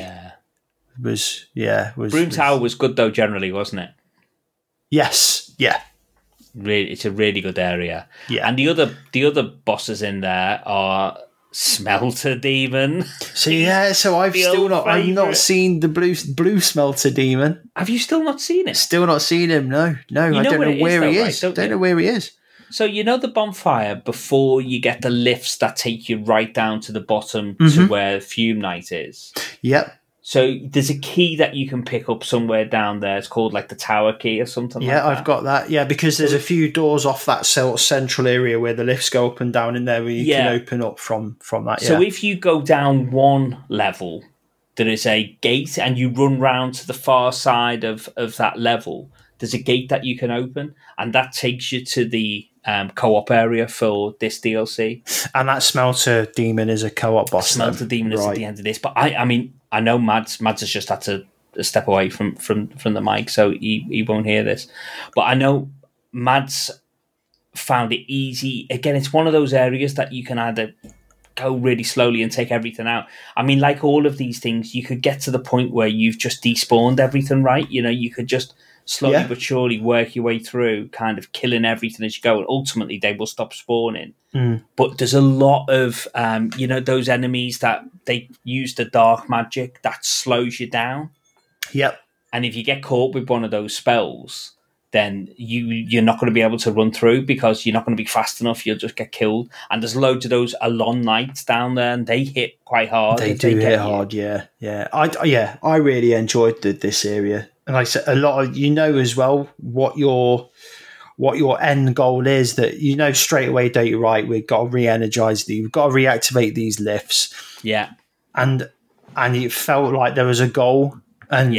Broom Tower was good though, generally, wasn't it? Yes. Yeah. Really, it's a really good area. Yeah. And the other bosses in there are Smelter Demon. So I've not seen the blue Smelter Demon. Have you still not seen it? Still not seen him. No. I don't know where he is. Don't know where he is. So you know the bonfire before you get the lifts that take you right down to the bottom to where Fume Night is. Yep. So there's a key that you can pick up somewhere down there. It's called like the tower key or something like that. Yeah, I've got that. Yeah, because there's a few doors off that central area where the lifts go up and down in there where you can open up from that. Yeah. So if you go down one level, there is a gate and you run round to the far side of that level. There's a gate that you can open and that takes you to the co-op area for this DLC. And that Smelter Demon is a co-op boss. Smelter Demon is at the end of this. But I mean, I know Mads has just had to step away from the mic, so he won't hear this. But I know Mads found it easy. Again, it's one of those areas that you can either go really slowly and take everything out. I mean, like all of these things, you could get to the point where you've just despawned everything, right? You know, you could just slowly but surely work your way through, kind of killing everything as you go, and ultimately they will stop spawning. But there's a lot of, those enemies that they use the dark magic that slows you down. Yep. And if you get caught with one of those spells, then you're not going to be able to run through because you're not going to be fast enough. You'll just get killed. And there's loads of those Alon Knights down there, and they hit quite hard. They do hit hard, yeah. I really enjoyed this area. And like I said, a lot of, as well, what your end goal is, that straight away, Data Right, we've got to re-energize we've got to reactivate these lifts. Yeah. And it felt like there was a goal. And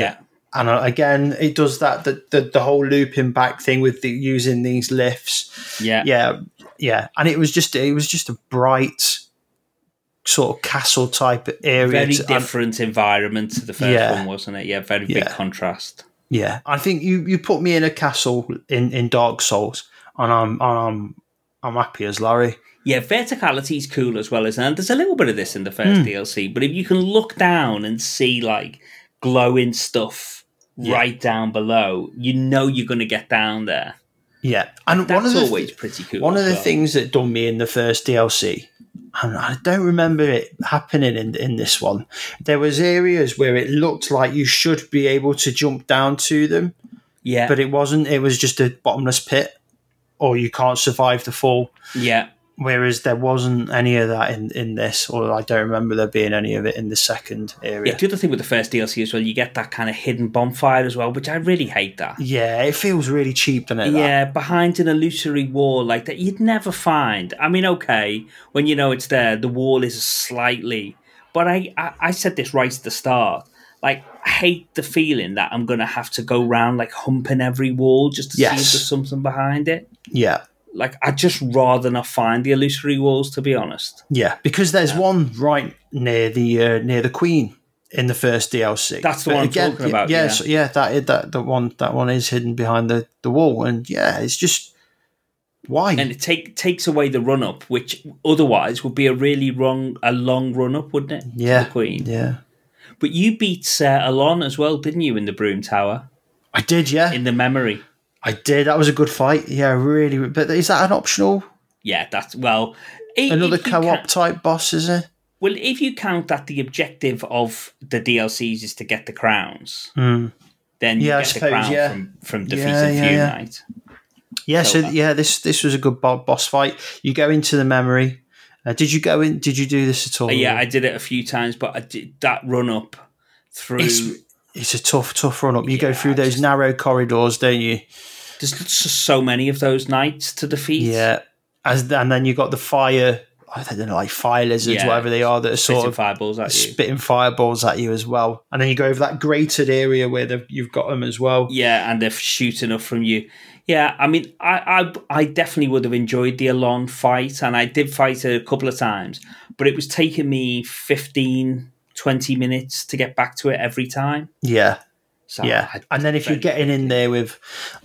again, it does that the whole looping back thing with using these lifts. Yeah. And it was just a bright sort of castle type area. Very different environment to the first one, wasn't it? Yeah, very big contrast. Yeah, I think you put me in a castle in Dark Souls, and I'm happy as Larry. Yeah, verticality is cool as well, isn't it? And there's a little bit of this in the first DLC, but if you can look down and see like glowing stuff right down below, you're going to get down there. Yeah, and that's always pretty cool. One of the things that done me in the first DLC, and I don't remember it happening in this one, there was areas where it looked like you should be able to jump down to them. Yeah. But it wasn't. It was just a bottomless pit, or you can't survive the fall. Yeah. Whereas there wasn't any of that in this, or I don't remember there being any of it in the second area. Yeah, the other thing with the first DLC as well, you get that kind of hidden bonfire as well, which I really hate that. Yeah, it feels really cheap, doesn't it? Yeah, behind an illusory wall like that, you'd never find. I mean, okay, when you know it's there, the wall is slightly... But I said this right at the start. Like, I hate the feeling that I'm going to have to go around like humping every wall just to see if there's something behind it. Yeah. Like, I'd just rather not find the illusory walls, to be honest. Yeah, because there's one right near the Queen in the first DLC. That's the one I'm talking about. That one is hidden behind the wall, and it's just why. And it takes away the run up, which otherwise would be a long run up, wouldn't it? Yeah, to the Queen. Yeah, but you beat Alon as well, didn't you, in the Broom Tower? I did, yeah. In the memory. I did. That was a good fight. Yeah, really. But is that an optional? Yeah, another co-op type boss, is it? Well, if you count that the objective of the DLCs is to get the crowns, then you get the crown from defeating Fume Night. Yeah, this was a good boss fight. You go into the memory. Did you go in? Did you do this at all? Yeah, I did it a few times, but I did that run up through. It's a tough run up. You go through those narrow corridors, don't you? There's just so many of those knights to defeat. Yeah. And then you got the fire, I don't know, like fire lizards, whatever they are, that are sort of spitting fireballs at you as well. And then you go over that grated area where you've got them as well. Yeah, and they're shooting up from you. Yeah, I mean, I definitely would have enjoyed the Alon fight, and I did fight it a couple of times, but it was taking me 15, 20 minutes to get back to it every time. Yeah. So and then if you're getting in there with,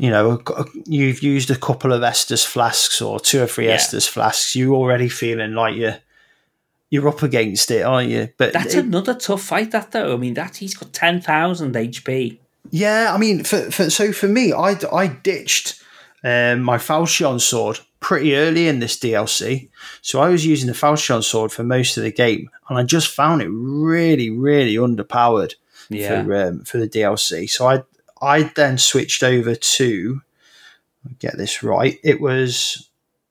you've used a couple of Estus flasks or 2 or 3 Estus flasks, you're already feeling like you're up against it, aren't you? But that's another tough fight, that though. I mean, he's got 10,000 HP. Yeah, I mean, for me, I ditched my Falchion sword pretty early in this DLC, so I was using the Falchion sword for most of the game, and I just found it really, really underpowered. For the DLC. So I then switched over to, get this right, it was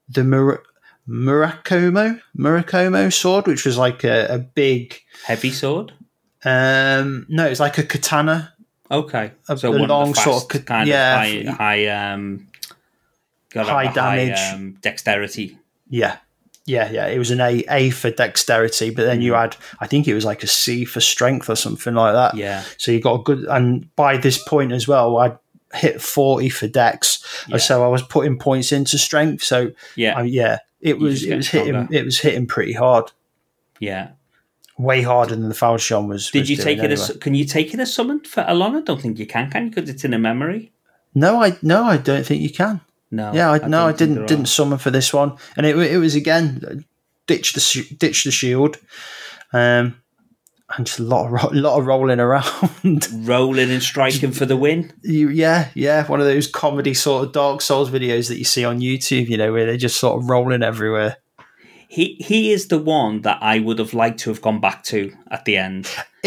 the Murakumo sword, which was like a big heavy sword. No, it's like a katana. Okay, so a long sort of kind of high damage, dexterity. Yeah. It was an A for dexterity, but then you had, I think it was like a C for strength or something like that. Yeah. So you got a good, and by this point as well, I hit 40 for dex, so I was putting points into strength. So it was hitting pretty hard. Yeah. Way harder than the Falchion was. Did you take it as? Can you take it as summoned for Alon? I don't think you can you? Because it's in a memory. No, I don't think you can. No. Yeah, I didn't summon for this one, and it was again ditch the shield, and just a lot of rolling around, rolling and striking for the win. One of those comedy sort of Dark Souls videos that you see on YouTube, where they're just sort of rolling everywhere. He is the one that I would have liked to have gone back to at the end.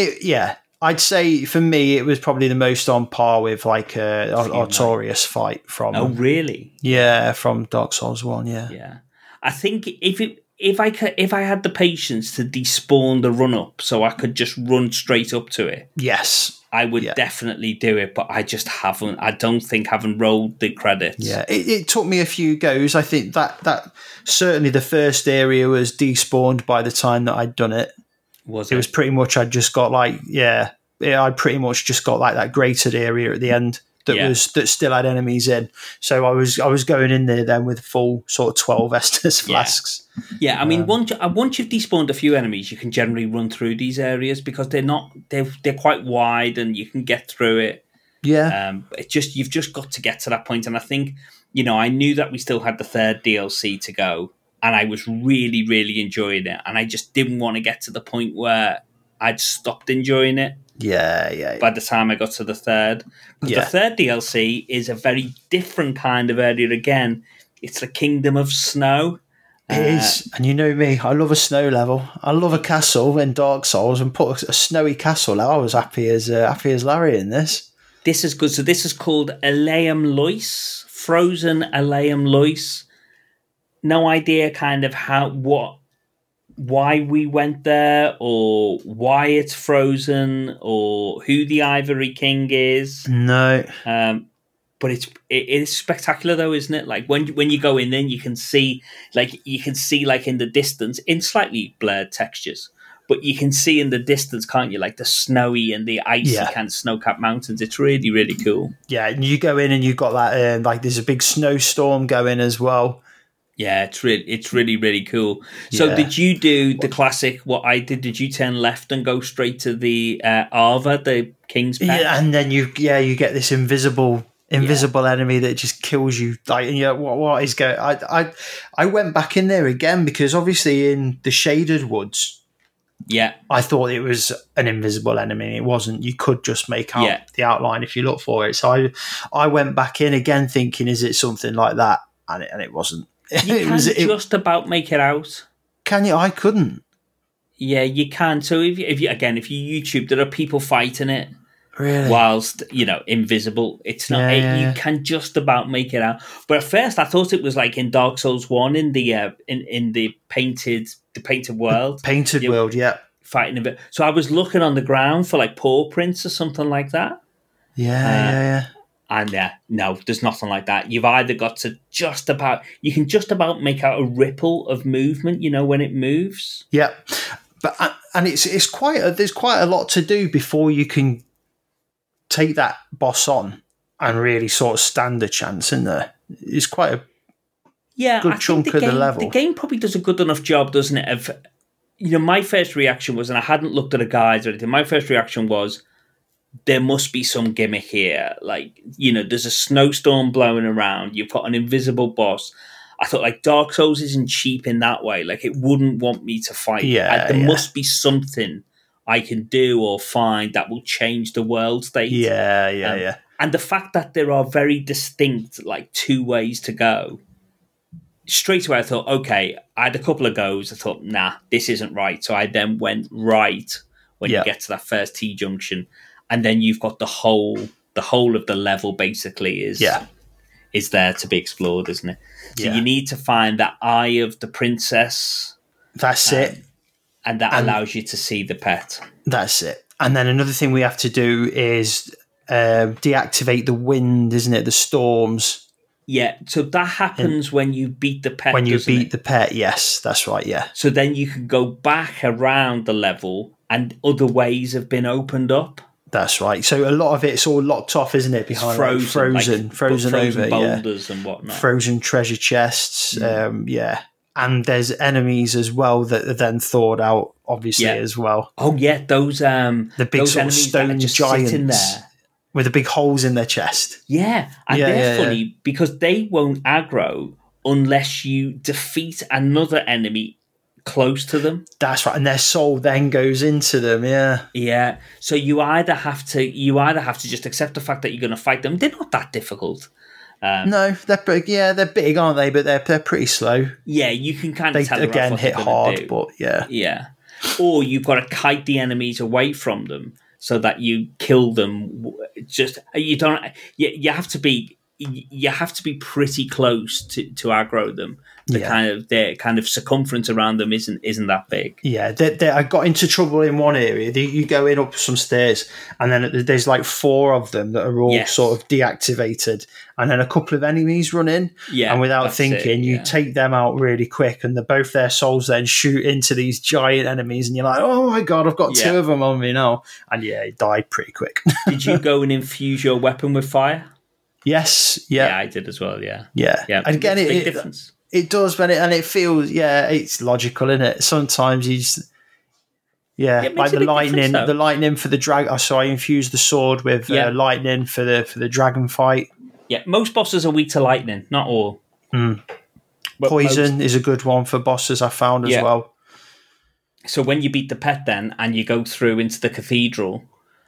I'd say for me it was probably the most on par with like a Artorias fight from. Oh really? Yeah, from Dark Souls 1. Yeah. I think if I had the patience to despawn the run up, so I could just run straight up to it. Yes, I would definitely do it, but I just haven't. I don't think haven't rolled the credits. Yeah, it took me a few goes. I think that certainly the first area was despawned by the time that I'd done it. It was pretty much I'd just got I pretty much just got like that grated area at the end that still had enemies in. So I was going in there then with full sort of 12 Estus flasks. Yeah, I mean once you've despawned a few enemies, you can generally run through these areas because they're quite wide and you can get through it. Yeah. You've just got to get to that point, and I think I knew that we still had the third DLC to go. And I was really, really enjoying it. And I just didn't want to get to the point where I'd stopped enjoying it. Yeah. By the time I got to the third. The third DLC is a very different kind of area again. It's the Kingdom of Snow. It is. And you know me, I love a snow level. I love a castle in Dark Souls, and put a snowy castle out. I was happy as Larry in this. This is good. So this is called Aleum Lois. Frozen Aleum Lois. No idea kind of why we went there or why it's frozen or who the Ivory King is. No. But it is spectacular though, isn't it? Like when you go in there, you can see like in the distance in slightly blurred textures, but you can see in the distance, can't you? Like the snowy and the icy kind of snow-capped mountains. It's really, really cool. Yeah. And you go in and you've got that, like there's a big snowstorm going as well. Yeah, it's really, really cool. So did you do the classic, what I did? Did you turn left and go straight to the Arva, the King's Pet? Yeah, and then you get this invisible enemy that just kills you. Like, what is going? I went back in there again because obviously in the Shaded Woods, I thought it was an invisible enemy. It wasn't. You could just make out the outline if you look for it. So I went back in again thinking, is it something like that? And it wasn't. You can just about make it out. Can you? I couldn't. Yeah, you can. So if you YouTube, there are people fighting it. Really? Whilst invisible, it's not. You can just about make it out. But at first, I thought it was like in Dark Souls 1 in the painted world. Painted world, yeah. Fighting a bit. So I was looking on the ground for like paw prints or something like that. Yeah. And no, there's nothing like that. You've either got to you can just about make out a ripple of movement, when it moves. Yeah, but and it's there's quite a lot to do before you can take that boss on and really sort of stand a chance in there. It's quite a good chunk of the level. The game probably does a good enough job, doesn't it? Of my first reaction was, and I hadn't looked at the guides or anything. My first reaction was, there must be some gimmick here. Like, there's a snowstorm blowing around. You've got an invisible boss. I thought, like, Dark Souls isn't cheap in that way. Like, it wouldn't want me to fight. There must be something I can do or find that will change the world state. Yeah. And the fact that there are very distinct, like, two ways to go. Straight away, I thought, okay, I had a couple of goes. I thought, nah, this isn't right. So I then went right when you get to that first T-junction. And then you've got the whole of the level basically is is there to be explored, isn't it? So you need to find the eye of the princess. That's it. And that allows you to see the pet. That's it. And then another thing we have to do is deactivate the wind, isn't it? The storms. Yeah, so that happens when you beat the pet. When you beat the pet, yes, that's right, yeah. So then you can go back around the level and other ways have been opened up. That's right. So a lot of it's all locked off, isn't it? Behind frozen over, boulders and whatnot. Frozen treasure chests, yeah. And there's enemies as well that are then thawed out, obviously, as well. Oh, yeah, those the big sort of stone giants in there with the big holes in their chest. Yeah, and they're funny because they won't aggro unless you defeat another enemy close to them. That's right, and their soul then goes into them. Yeah. So you either have to just accept the fact that you're going to fight them. They're not that difficult. No, they're big. Yeah, they're big, aren't they? But they're pretty slow. Yeah, you can kind of tell again what hit hard, but yeah. Or you've got to kite the enemies away from them so that you kill them. Just you don't. You have to be pretty close to aggro them. Their kind of circumference around them isn't that big. Yeah, I got into trouble in one area. You go in up some stairs, and then there's like 4 of them that are all sort of deactivated, and then a couple of enemies run in. Yeah, and without thinking, you take them out really quick, and both their souls then shoot into these giant enemies, and you're like, oh my god, I've got 2 of them on me now, and he died pretty quick. Did you go and infuse your weapon with fire? Yes. Yeah, I did as well. Yeah. And again, big difference. It does, but it feels, it's logical, isn't it? Sometimes like the lightning for the dragon. So I infused the sword with lightning for the dragon fight. Yeah, most bosses are weak to lightning, not all. Poison is a good one for bosses, I found as well. So when you beat the pet then, and you go through into the cathedral,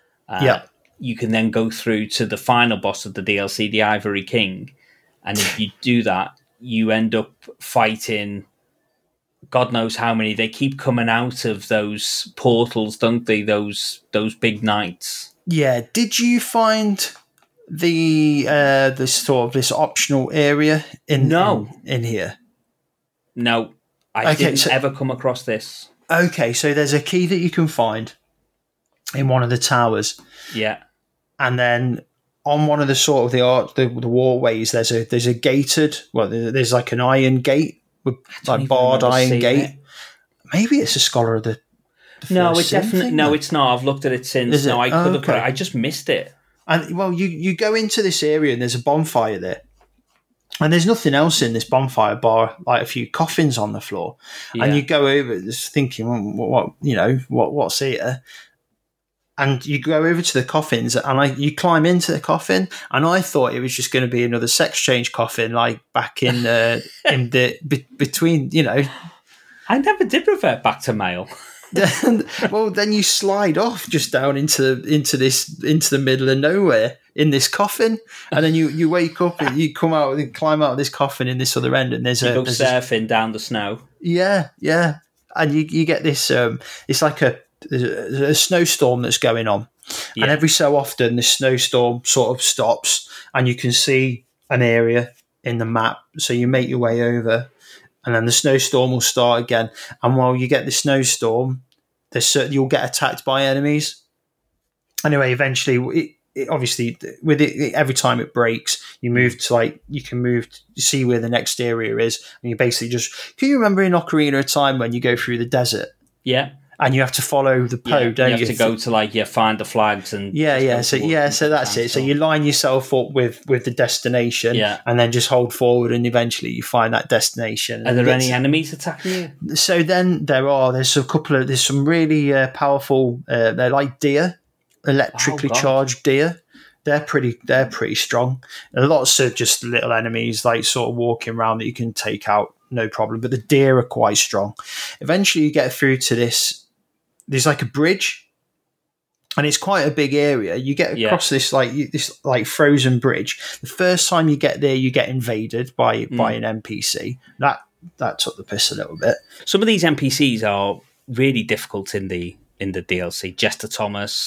you can then go through to the final boss of the DLC, the Ivory King, and if you do that, you end up fighting God knows how many. They keep coming out of those portals, don't they? Those big knights. Yeah. Did you find this optional area in here? No, I didn't ever come across this. Okay, so there's a key that you can find in one of the towers. Yeah, and then on one of the walkways, there's a gated. Well, there's like an iron gate with like barred iron gate. Maybe it's a Scholar of the no, it definitely no, it's not. I've looked at it since. No, I could have. I just missed it. And well, you go into this area and there's a bonfire there, and there's nothing else in this bonfire bar, like a few coffins on the floor. And you go over, just thinking, what's here? And you go over to the coffins, and you climb into the coffin, and I thought it was just going to be another sex change coffin, like back in between. I never did revert back to male. Then you slide off just down into the middle of nowhere in this coffin, and then you wake up and you climb out of this coffin in this other end, and there's surfing down the snow. Yeah, and you get this. It's like a snowstorm that's going on, and every so often the snowstorm sort of stops, and you can see an area in the map. So you make your way over, and then the snowstorm will start again. And while you get the snowstorm, you'll get attacked by enemies. Anyway, eventually, obviously, with it, every time it breaks, you move to you can see where the next area is, and you basically just. Can you remember in Ocarina of Time when you go through the desert? Yeah. And you have to follow the don't you? You have to go to find the flags and So that's it. So you line yourself up with the destination, and then just hold forward, and eventually you find that destination. Are there any enemies attacking you? So then there's some really powerful. They're like deer, electrically charged deer. They're pretty strong. And lots of just little enemies like sort of walking around that you can take out, no problem. But the deer are quite strong. Eventually, you get through to this. There's like a bridge, and it's quite a big area. You get across this frozen bridge. The first time you get there, you get invaded by an NPC. That took the piss a little bit. Some of these NPCs are really difficult in the DLC. Jester Thomas,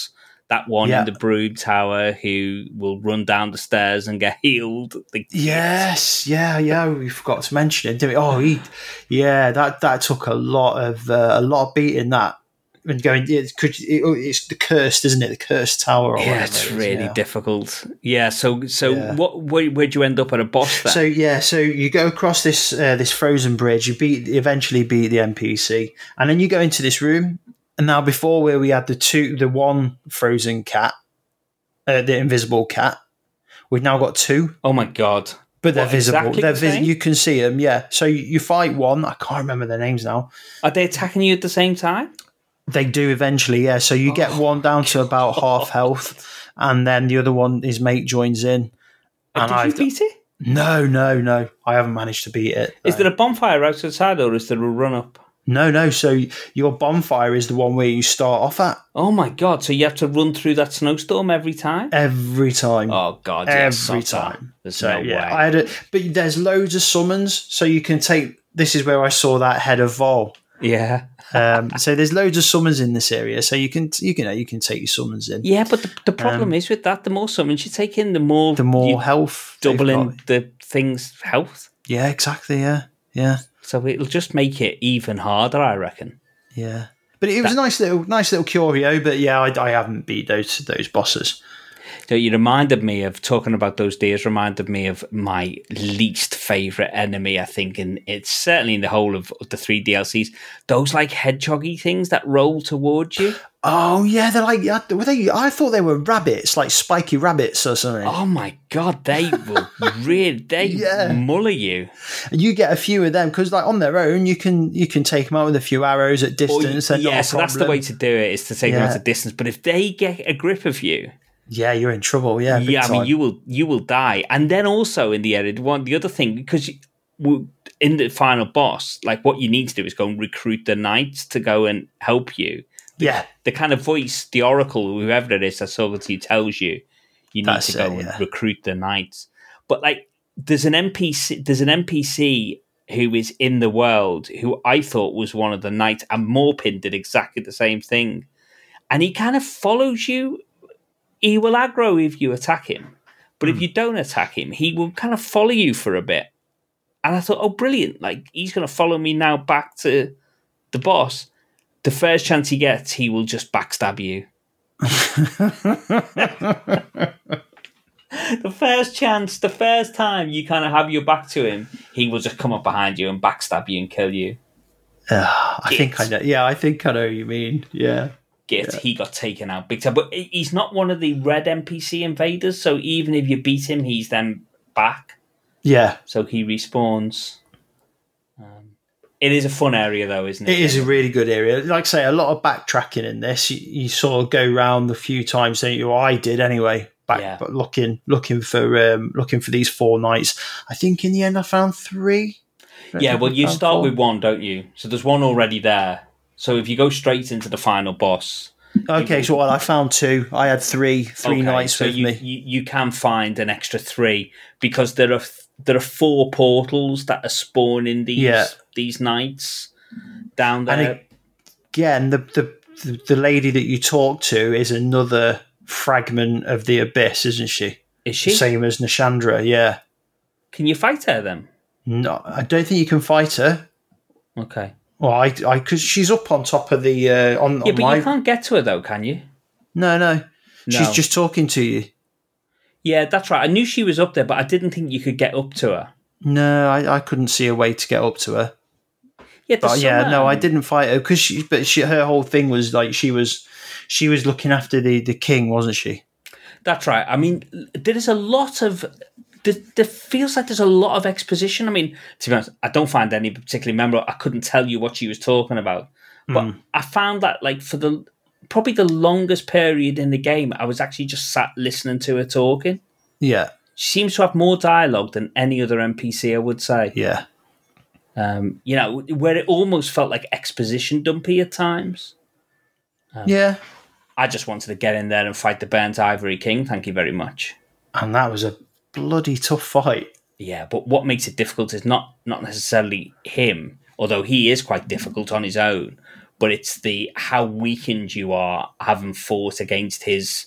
That one in the Brood Tower who will run down the stairs and get healed. Yes, we forgot to mention it, didn't we? Oh, that took a lot of beating. That and going, it's the cursed, isn't it? The cursed tower. It's really difficult. Yeah. So where'd you end up at a boss then? So you go across this frozen bridge. You eventually beat the NPC, and then you go into this room. And now, before where we had the one frozen cat, the invisible cat, we've now got two. Oh my god! But they're visible. Exactly you can see them. Yeah. So you fight one. I can't remember their names now. Are they attacking you at the same time? They do eventually. Yeah. So you get one down to about half health, and then the other one, his mate, joins in. Did you beat it? No. I haven't managed to beat it. Is there a bonfire outside, or is there a run up? No. So your bonfire is the one where you start off at. Oh my god! So you have to run through that snowstorm every time? Every time. Oh god! Every time. There's no way. But there's loads of summons, so you can take. This is where I saw that head of Vol. Yeah. So there's loads of summons in this area, so you can take your summons in. Yeah, but the problem is with that, the more summons you take in, the more health, doubling the thing's health. Yeah, exactly. Yeah. So it'll just make it even harder, I reckon. Yeah, but it was a nice little curio. But yeah, I haven't beat those bosses. So you reminded me of talking about those days. Reminded me of my least favorite enemy. I think, and it's certainly in the whole of the 3 DLCs. Those like hedgehoggy things that roll towards you. Oh yeah, they're like were they? I thought they were rabbits, like spiky rabbits or something. Oh my god, they will muller you. And you get a few of them because, like, on their own, you can take them out with a few arrows at distance. So that's the way to do it, is to take them out at distance. But if they get a grip of you, yeah, you're in trouble. Yeah, I mean, you will die. And then also in the end, the other thing, because in the final boss, like, what you need to do is go and recruit the knights to go and help you. The kind of voice, the oracle, whoever it is that's talking to you, tells you need to go and recruit the knights. But like, there's an NPC who is in the world who I thought was one of the knights, and Morpin did exactly the same thing. And he kind of follows you. He will aggro if you attack him, but if you don't attack him, he will kind of follow you for a bit. And I thought, oh, brilliant! Like, he's going to follow me now back to the boss. The first chance he gets, he will just backstab you. The first time you kind of have your back to him, he will just come up behind you and backstab you and kill you. I think I know. Yeah, I think I know what you mean. Yeah. He got taken out big time. But he's not one of the red NPC invaders, so even if you beat him, he's then back. Yeah. So he respawns. It is a fun area, though, isn't it? It is a really good area. Like I say, a lot of backtracking in this. You sort of go around a few times, don't you? Or I did anyway. But looking for these 4 knights. I think in the end I found 3. Yeah, well, you start with 1, don't you? So there's 1 already there. So if you go straight into the final boss... Okay, so I found 2. I had 3 knights with me. You can find an extra 3 because there are 4 portals that are spawning these knights down there. And again, the lady that you talk to is another fragment of the Abyss, isn't she? Is she? Same as Nashandra, yeah. Can you fight her then? No, I don't think you can fight her. Okay. Well, because she's up on top of the you can't get to her though, can you? No. She's just talking to you. Yeah, that's right. I knew she was up there, but I didn't think you could get up to her. No, I couldn't see a way to get up to her. Yeah, I didn't fight her because her whole thing was like she was looking after the king, wasn't she? That's right. I mean, there's a lot of. There feels like there's a lot of exposition. I mean, to be honest, I don't find any particularly memorable. I couldn't tell you what she was talking about. But I found that, like, for probably the longest period in the game, I was actually just sat listening to her talking. Yeah. She seems to have more dialogue than any other NPC, I would say. Yeah. Where it almost felt like exposition dumpy at times. Yeah. I just wanted to get in there and fight the Burnt Ivory King, thank you very much. And that was a bloody tough fight. Yeah, but what makes it difficult is not necessarily him, although he is quite difficult on his own, but it's the how weakened you are having fought against his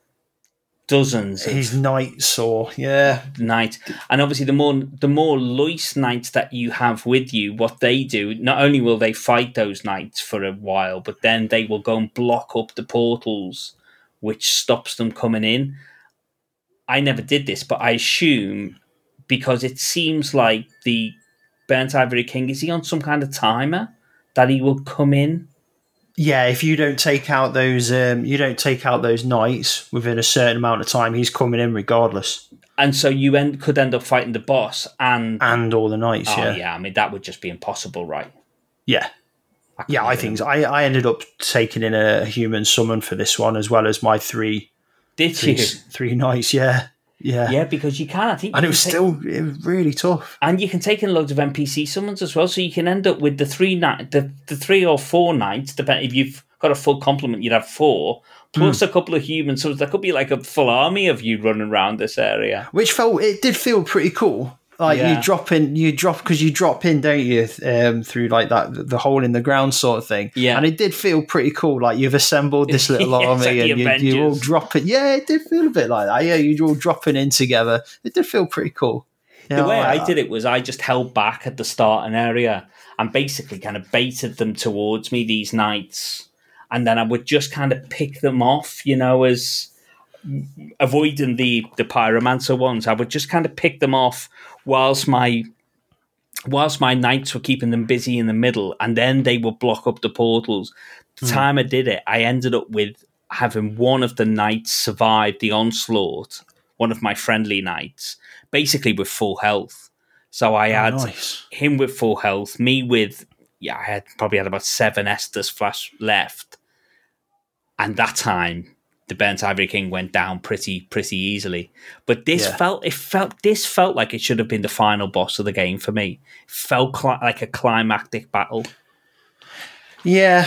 dozens his knights knights. And obviously the more Luyss knights that you have with you, what they do, not only will they fight those knights for a while, but then they will go and block up the portals, which stops them coming in. I never did this, but I assume, because it seems like the Burnt Ivory King, is he on some kind of timer that he will come in? Yeah, if you don't take out those, knights within a certain amount of time, he's coming in regardless. And so you could end up fighting the boss and all the knights. I mean, that would just be impossible, right? Yeah, I think so. I ended up taking in a human summon for this one, as well as my three. Did you? Three knights? Yeah. Yeah, because you can. I think, and it was really tough. And you can take in loads of NPC summons as well, so you can end up with the 3 or 4 knights. Depending if you've got a full complement, you'd have 4 plus a couple of humans. So there could be like a full army of you running around this area, which did feel pretty cool. Like you drop because you drop in, don't you, through like that the hole in the ground sort of thing. Yeah, and it did feel pretty cool. Like you've assembled this little army and you all drop it. Yeah, it did feel a bit like that. Yeah, you all dropping in together. It did feel pretty cool. Yeah, the way I did it was I just held back at the starting area and basically kind of baited them towards me, these knights, and then I would just kind of pick them off, as avoiding the pyromancer ones. I would just kind of pick them off whilst my knights were keeping them busy in the middle, and then they would block up the portals. The time I did it, I ended up with having one of the knights survive the onslaught, one of my friendly knights, basically with full health. So I had him with full health, me with, I probably had about 7 Estus flash left. And that time, the Burnt Ivory King went down pretty easily. But this felt like it should have been the final boss of the game for me. It felt like a climactic battle. Yeah.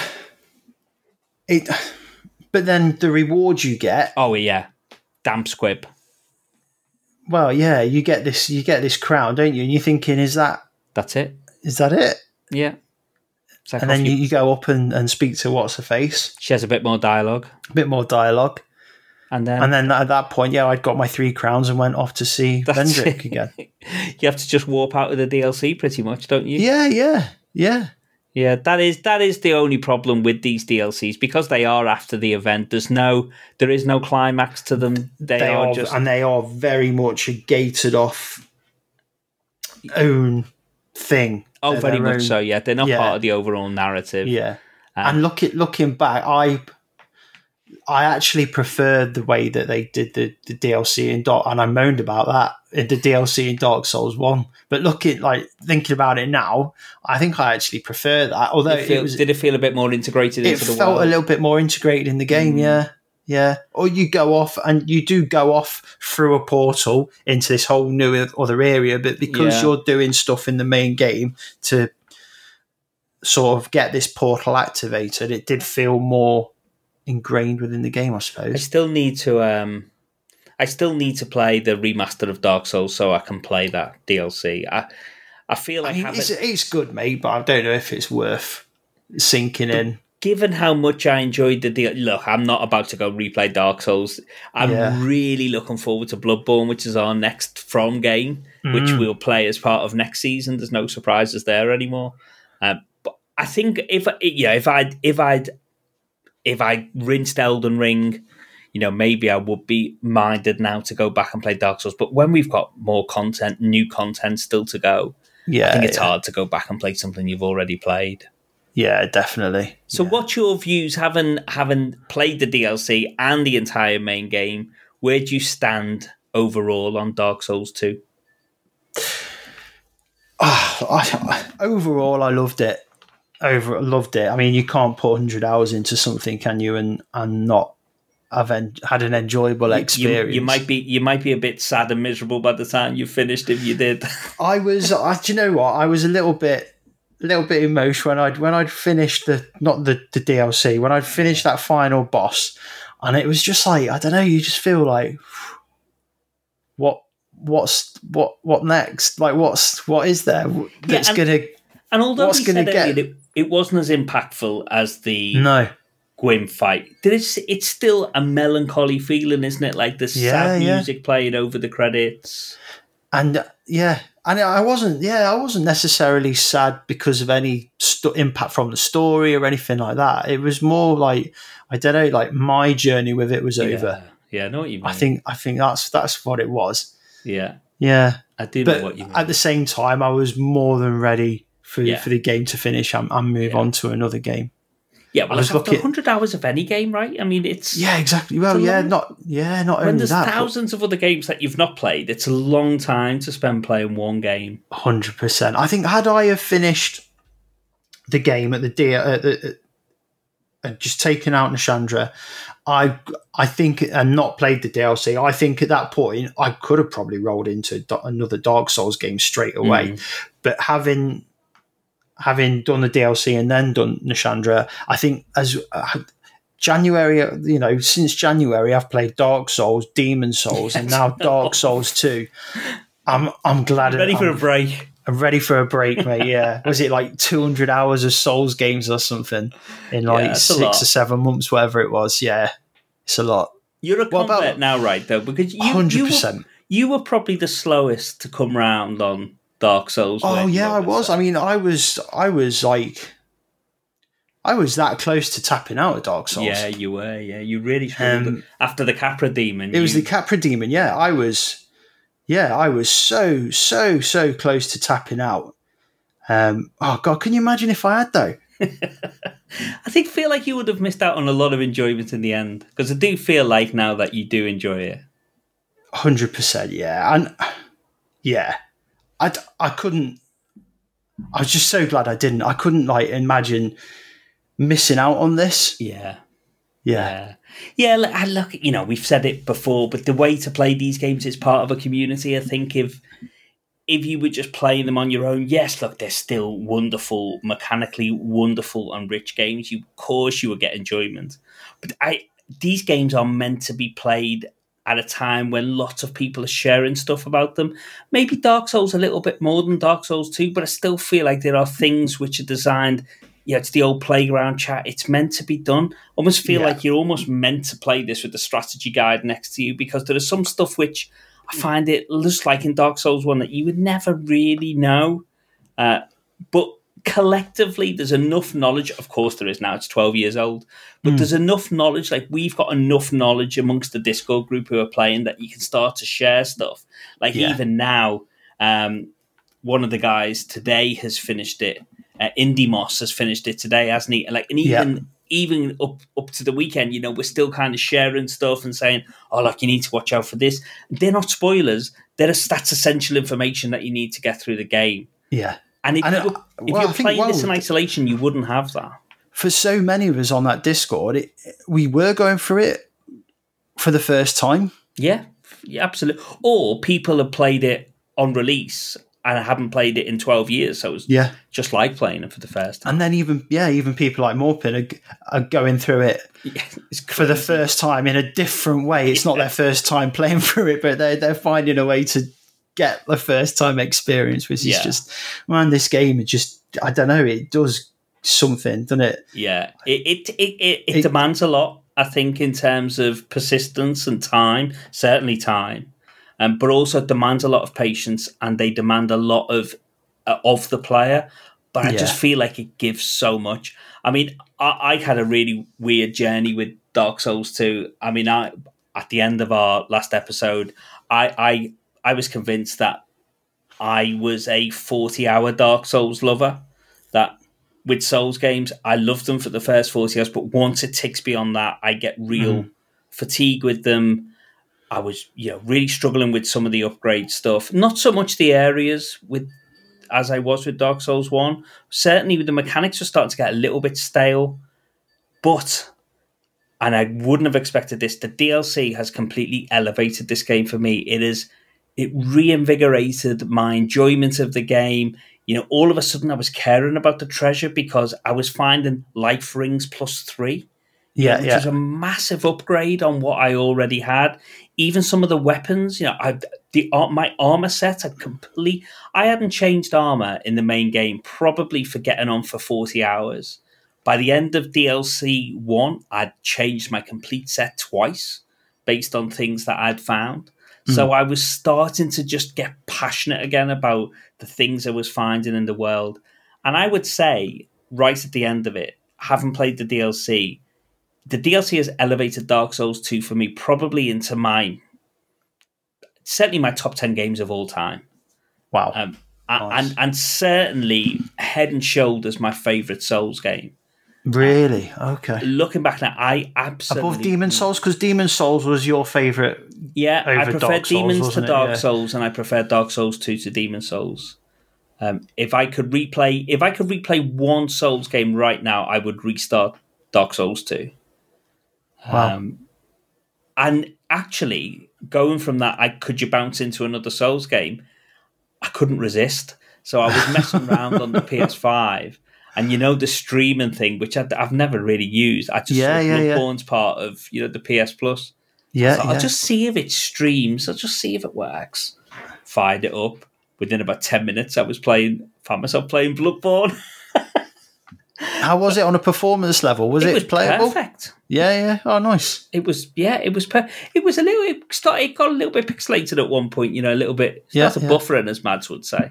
But then the reward you get. Oh yeah, damp squib. Well, yeah, you get this crown, don't you? And you're thinking, that's it? Is that it? Yeah. Like, and then you go up and speak to what's-her-face. She has a bit more dialogue. And then at that point, I'd got my 3 crowns and went off to see Vendrick again. You have to just warp out of the DLC pretty much, don't you? Yeah. Yeah, that is the only problem with these DLCs, because they are after the event. There is no climax to them. They are very much a gated off own thing. Oh, very much so. Yeah, they're not part of the overall narrative. Yeah, and looking back, I actually preferred the way that they did the DLC and I moaned about that in the DLC in Dark Souls 1. But thinking about it now, I think I actually prefer that. Although did it feel a bit more integrated into the world? It felt a little bit more integrated in the game, yeah. Or you go off through a portal into this whole new other area, but because you're doing stuff in the main game to sort of get this portal activated, it did feel more ingrained within the game, I suppose. I still need to play the remaster of Dark Souls so I can play that DLC. I feel like it's good, mate, but I don't know if it's worth sinking in. Given how much I enjoyed look, I'm not about to go replay Dark Souls. I'm really looking forward to Bloodborne, which is our next From game, which we'll play as part of next season. There's no surprises there anymore. But I think if I rinsed Elden Ring, maybe I would be minded now to go back and play Dark Souls. But when we've got more content, new content still to go, I think it's hard to go back and play something you've already played. Yeah, definitely. So what's your views, having played the DLC and the entire main game, where do you stand overall on Dark Souls 2? Overall, I loved it. I mean, you can't put 100 hours into something, can you, and not have had an enjoyable experience. You might be a bit sad and miserable by the time you finished if you did. I was. Do you know what? I was a little bit emotional when I'd finished the DLC, when I'd finished that final boss, and it was just like, I don't know, you just feel like, what next? Like what is there that's gonna? And although we said earlier it wasn't as impactful as the Gwyn fight. It's still a melancholy feeling, isn't it? Like the sad music playing over the credits. And and I wasn't necessarily sad because of any impact from the story or anything like that. It was more like, I don't know, like my journey with it was over. Yeah, I know what you mean. I think that's what it was. Yeah. Yeah. I do know what you mean. At the same time, I was more than ready for the game to finish and move on to another game. Yeah, well, it's after 100 hours of any game, right? I mean, it's... Yeah, exactly. Well, not only that. When there's thousands of other games that you've not played, it's a long time to spend playing one game. 100%. I think had I have finished the game at the just taken out Nashandra, I think, and not played the DLC, I think at that point I could have probably rolled into another Dark Souls game straight away. But having done the DLC and then done Nashandra, I think as January, since January, I've played Dark Souls, Demon Souls, and now Dark Souls 2. I'm glad. Ready for a break. I'm ready for a break, mate. Yeah. Was it like 200 hours of Souls games or something in like 6 or 7 months, whatever it was? Yeah, it's a lot. You're a convert now, right, though? Because 100%. You were probably the slowest to come round on Dark Souls. Oh yeah, I was. I mean, I was that close to tapping out of Dark Souls. Yeah, you were. Yeah, you really struggled after the Capra Demon. It was the Capra Demon. Yeah, I was so close to tapping out. Oh God, can you imagine if I had though? I feel like you would have missed out on a lot of enjoyment in the end, because I do feel like now that you do enjoy it. 100%, yeah, and yeah. I couldn't. I was just so glad I didn't. I couldn't imagine missing out on this. Yeah. Look, we've said it before, but the way to play these games is part of a community. I think if you were just playing them on your own, yes, look, they're still wonderful, mechanically wonderful and rich games. Of course, you will get enjoyment, but these games are meant to be played at a time when lots of people are sharing stuff about them. Maybe Dark Souls a little bit more than Dark Souls 2, but I still feel like there are things which are designed, it's the old playground chat. It's meant to be done. Almost feel like you're almost meant to play this with the strategy guide next to you, because there is some stuff which I find it just like in Dark Souls 1 that you would never really know. But collectively, there's enough knowledge. Of course there is now, it's 12 years old, but there's enough knowledge, like we've got enough knowledge amongst the Discord group who are playing, that you can start to share stuff. Even now, one of the guys today has finished it. Indie Moss has finished it today, hasn't he? Even up to the weekend, we're still kind of sharing stuff and saying, oh, look, you need to watch out for this. They're not spoilers. That's essential information that you need to get through the game. Yeah. And if you're playing this in isolation, you wouldn't have that. For so many of us on that Discord, we were going through it for the first time. Yeah, absolutely. Or people have played it on release and I haven't played it in 12 years, so it was just like playing it for the first time. And then even people like Morpin are going through it for the first time in a different way. It's not their first time playing through it, but they're finding a way to get the first time experience, which is just, man, this game, it just, I don't know, it does something, doesn't it? Yeah, it demands a lot, I think, in terms of persistence and time, certainly time, but also demands a lot of patience, and they demand a lot of the player. But I just feel like it gives so much. I mean, I had a really weird journey with Dark Souls 2. I mean, at the end of our last episode, I was convinced that I was a 40-hour Dark Souls lover, that with Souls games, I love them for the first 40 hours, but once it ticks beyond that, I get real fatigue with them. I was really struggling with some of the upgrade stuff. Not so much the areas as I was with Dark Souls 1. Certainly the mechanics were starting to get a little bit stale, but, and I wouldn't have expected this, the DLC has completely elevated this game for me. It reinvigorated my enjoyment of the game. All of a sudden I was caring about the treasure because I was finding life rings +3 Yeah, which is a massive upgrade on what I already had. Even some of the weapons, my armor set, I hadn't changed armor in the main game, probably for getting on for 40 hours. By the end of DLC 1, I'd changed my complete set twice based on things that I'd found. So I was starting to just get passionate again about the things I was finding in the world. And I would say, right at the end of it, having played the DLC has elevated Dark Souls 2 for me probably into certainly my top 10 games of all time. Wow. Nice. And certainly head and shoulders my favourite Souls game. Really? Okay. Looking back now, I absolutely... Above Demon Souls? Because Demon Souls was your favourite. Yeah, I prefer Demons to Dark Souls, and I prefer Dark Souls 2 to Demon Souls. If I could replay one Souls game right now, I would restart Dark Souls 2. Wow. And actually, going from that, could you bounce into another Souls game? I couldn't resist. So I was messing around on the PS5. And the streaming thing, which I've never really used. I just saw Bloodborne's part of the PS Plus. Yeah, I'll just see if it streams. I'll just see if it works. Fired it up. Within about 10 minutes, found myself playing Bloodborne. How was it on a performance level? Was it playable? Perfect. Yeah. Oh, nice. It was. It was. It was a little. It got a little bit pixelated at one point. A little bit. Buffering, as Mads would say.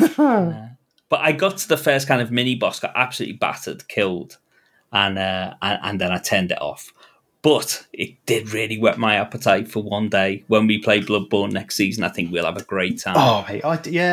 But I got to the first kind of mini boss, got absolutely battered, killed, and then I turned it off. But it did really whet my appetite for one day. When we play Bloodborne next season, I think we'll have a great time. Oh, mate,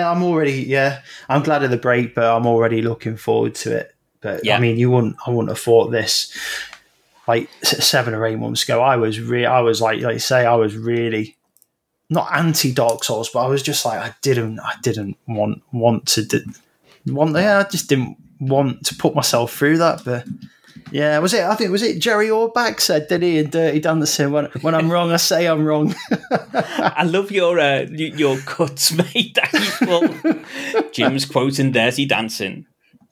I'm glad of the break, but I'm already looking forward to it. But I mean, I wouldn't have thought this like 7 or 8 months ago. I was like you say, I was really not anti Dark Souls, but I was just like I didn't want to. I just didn't want to put myself through that, but I think was it Jerry Orbach said, did he, in Dirty Dancing, when I'm wrong I say I'm wrong. I love your cuts, mate. Jim's quoting Dirty Dancing.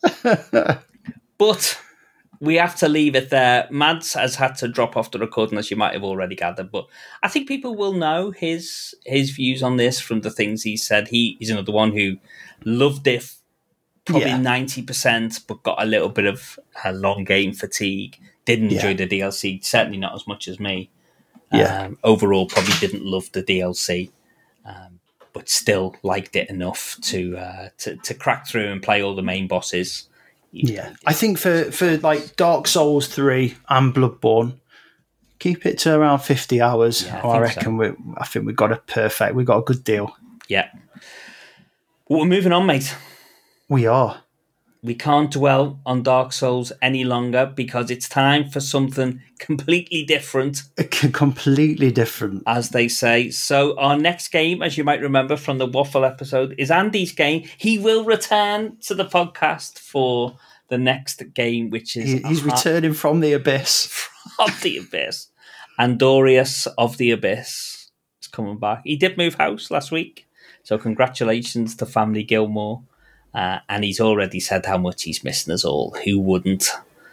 But we have to leave it there. Mads has had to drop off the recording, as you might have already gathered, but I think people will know his views on this from the things he said. He's another one who loved it probably 90%, but got a little bit of long game fatigue. Didn't enjoy the DLC, certainly not as much as me. Overall, probably didn't love the DLC, but still liked it enough to crack through and play all the main bosses. I think for like Dark Souls 3 and Bloodborne, keep it to around 50 hours. I reckon I think we got a good deal. Yeah. Well, we're moving on, mate. We are. We can't dwell on Dark Souls any longer because it's time for something completely different. Completely different. As they say. So our next game, as you might remember from the Waffle episode, is Andy's game. He will return to the podcast for the next game, which is... He's returning from the abyss. From the abyss. Andorius of the Abyss is coming back. He did move house last week, so congratulations to Family Gilmore. And he's already said how much he's missing us all. Who wouldn't?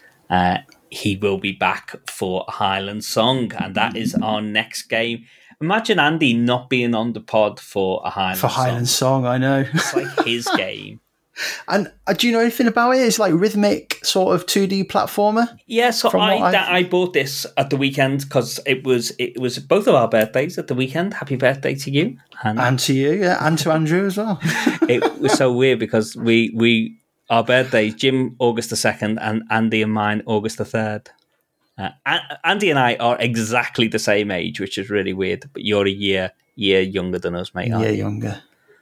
He will be back for Highland Song, and that is our next game. Imagine Andy not being on the pod for a Highland Song. I know. It's like his game. And do you know anything about it? It's like rhythmic sort of 2D platformer. Yeah, so I bought this at the weekend because it was both of our birthdays at the weekend. Happy birthday to you. And to you, and to Andrew as well. It was so weird because our birthdays, Jim August the 2nd and Andy and mine August the 3rd. Andy and I are exactly the same age, which is really weird, but you're a year younger than us, mate. Yeah, younger.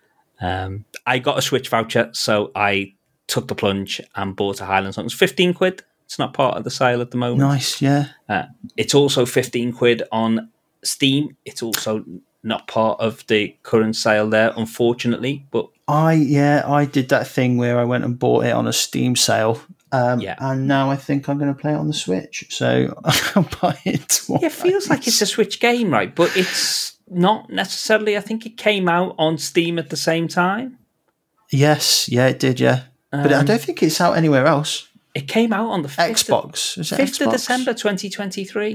I got a Switch voucher, so I took the plunge and bought a Highland Song. It's 15 quid. It's not part of the sale at the moment. Nice, yeah. It's also 15 quid on Steam. It's also not part of the current sale there, unfortunately. But I did that thing where I went and bought it on a Steam sale. And now I think I'm going to play it on the Switch. So I'll buy it twice. Yeah, it feels like it's a Switch game, right? But it's not necessarily. I think it came out on Steam at the same time. Yes, yeah, it did, yeah. But I don't think it's out anywhere else. It came out on the Xbox. 5th of December 2023.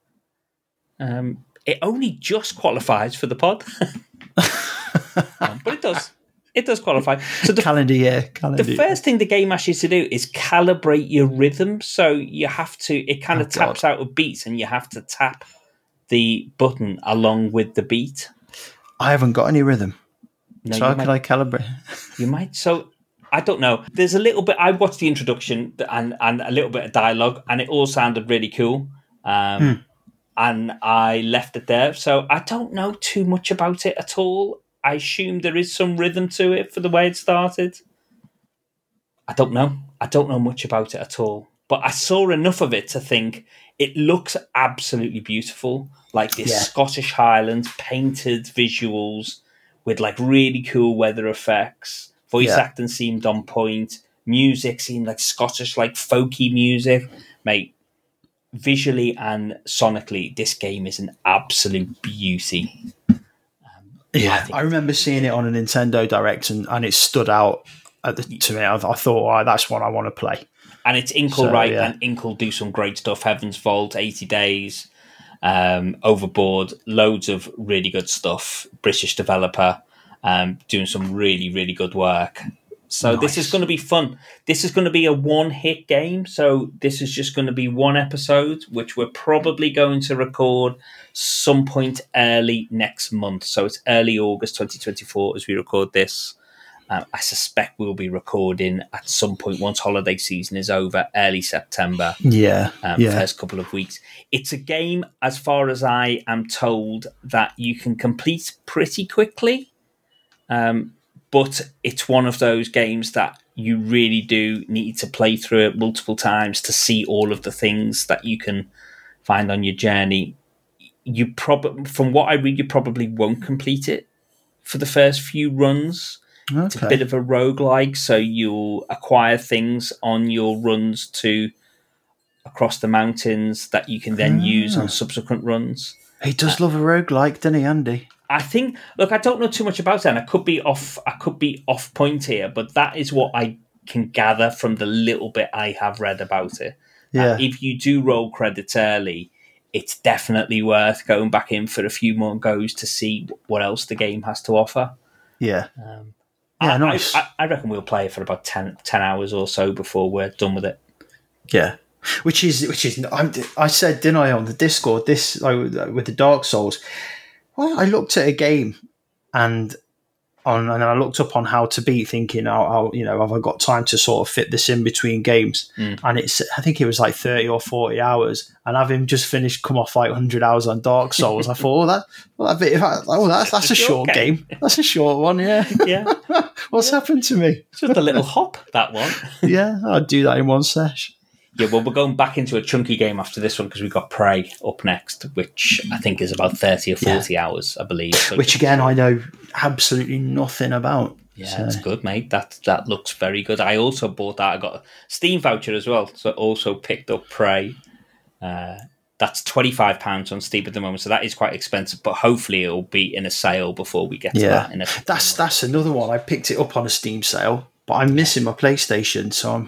It only just qualifies for the pod. But it does. It does qualify. So calendar year. The first thing the game asks you to do is calibrate your rhythm. So you have to, it kind of taps out of beats and you have to tap the button along with the beat. I haven't got any rhythm. No, so how can I calibrate? You might. So I don't know. There's a little bit, I watched the introduction and a little bit of dialogue and it all sounded really cool. And I left it there. So I don't know too much about it at all. I assume there is some rhythm to it for the way it started. I don't know. I don't know much about it at all. But I saw enough of it to think it looks absolutely beautiful. Like this Scottish Highlands, painted visuals with like really cool weather effects. Voice acting seemed on point. Music seemed like Scottish, like folky music. Mate, visually and sonically, this game is an absolute beauty. I remember seeing it on a Nintendo Direct and it stood out to me. I thought, that's what I want to play. And it's Inkle, right? Yeah. And Inkle do some great stuff. Heaven's Vault, 80 Days, Overboard, loads of really good stuff. British developer doing some really, really good work. So This is going to be fun. This is going to be a one-hit game. So this is just going to be one episode, which we're probably going to record some point early next month. So it's early August 2024 as we record this. I suspect we'll be recording at some point once holiday season is over, early September. First couple of weeks. It's a game, as far as I am told, that you can complete pretty quickly. But it's one of those games that you really do need to play through it multiple times to see all of the things that you can find on your journey. You from what I read, you probably won't complete it for the first few runs. Okay. It's a bit of a roguelike, so you'll acquire things on your runs across the mountains that you can then use on subsequent runs. He does love a roguelike, doesn't he, Andy? I think, look, I don't know too much about it, and I could be off point here, but that is what I can gather from the little bit I have read about it. Yeah. If you do roll credits early, it's definitely worth going back in for a few more goes to see what else the game has to offer. Yeah. Nice. I reckon we'll play it for about 10 hours or so before we're done with it. Yeah. Which is I said, didn't I, on the Discord, this with the Dark Souls. Well, I looked at a game and I looked up on how to beat, thinking, have I got time to sort of fit this in between games? And I think it was like 30 or 40 hours, and having just come off like 100 hours on Dark Souls, I thought, that's a short game. That's a short one, yeah. Yeah. What's happened to me? It's just a little hop, that one. Yeah, I'd do that in one sesh. Yeah, well, we're going back into a chunky game after this one because we've got Prey up next, which I think is about 30 or 40 hours, I believe. So which, again, I know absolutely nothing about. Yeah, it's good, mate. That looks very good. I also bought that. I got a Steam voucher as well, so also picked up Prey. That's £25 on Steam at the moment, so that is quite expensive, but hopefully it'll be in a sale before we get to that. That's another one. I picked it up on a Steam sale, but I'm missing my PlayStation, so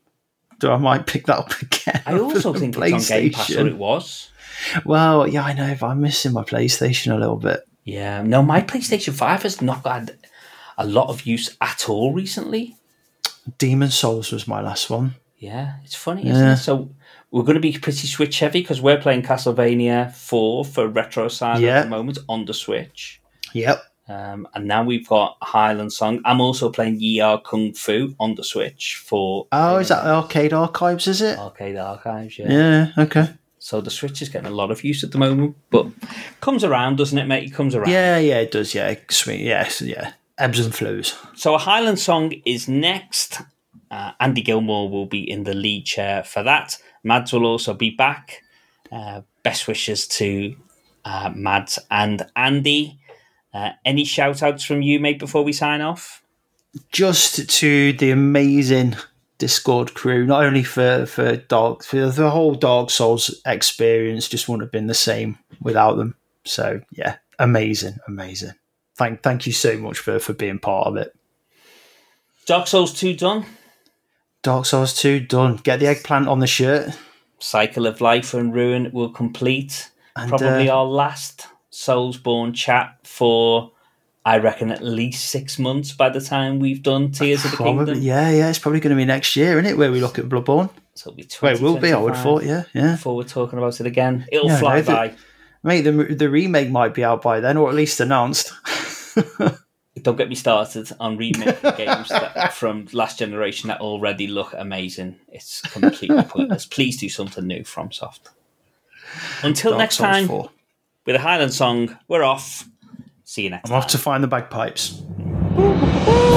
I might pick that up again. I also think it's on Game Pass, or it was. Well, yeah, I know, but I'm missing my PlayStation a little bit. Yeah, no, my PlayStation 5 has not had a lot of use at all recently. Demon's Souls was my last one. Yeah, it's funny, isn't it? So we're going to be pretty Switch heavy because we're playing Castlevania 4 for Retro Asylum at the moment on the Switch. Yep. And now we've got Highland Song. I'm also playing Ye Are Kung Fu on the Switch for... Oh, is that Arcade Archives, is it? Arcade Archives, yeah. Yeah, okay. So the Switch is getting a lot of use at the moment, but comes around, doesn't it, mate? It comes around. Yeah, it does, yeah. Sweet, yeah. Ebbs and flows. So a Highland Song is next. Andy Gilmore will be in the lead chair for that. Mads will also be back. Best wishes to Mads and Andy. Any shout-outs from you, mate, before we sign off? Just to the amazing Discord crew, not only for the whole Dark Souls experience, just wouldn't have been the same without them. So, yeah, amazing. Thank you so much for being part of it. Dark Souls 2 done? Dark Souls 2 done. Get the eggplant on the shirt. Cycle of Life and Ruin will complete. And, probably our last Soulsborne chat for, I reckon, at least 6 months by the time we've done Tears of the Kingdom. Yeah, it's probably going to be next year, isn't it, where we look at Bloodborne? So it'll be 2025. Well, it will be, I would have thought, yeah. Before we're talking about it again. It'll fly by. Mate, the remake might be out by then, or at least announced. Don't get me started on remaking games from last generation that already look amazing. It's completely pointless. Please do something new, FromSoft. Until Dark next Souls time, 4. With a Highland song, we're off. See you next time. I'm off to find the bagpipes.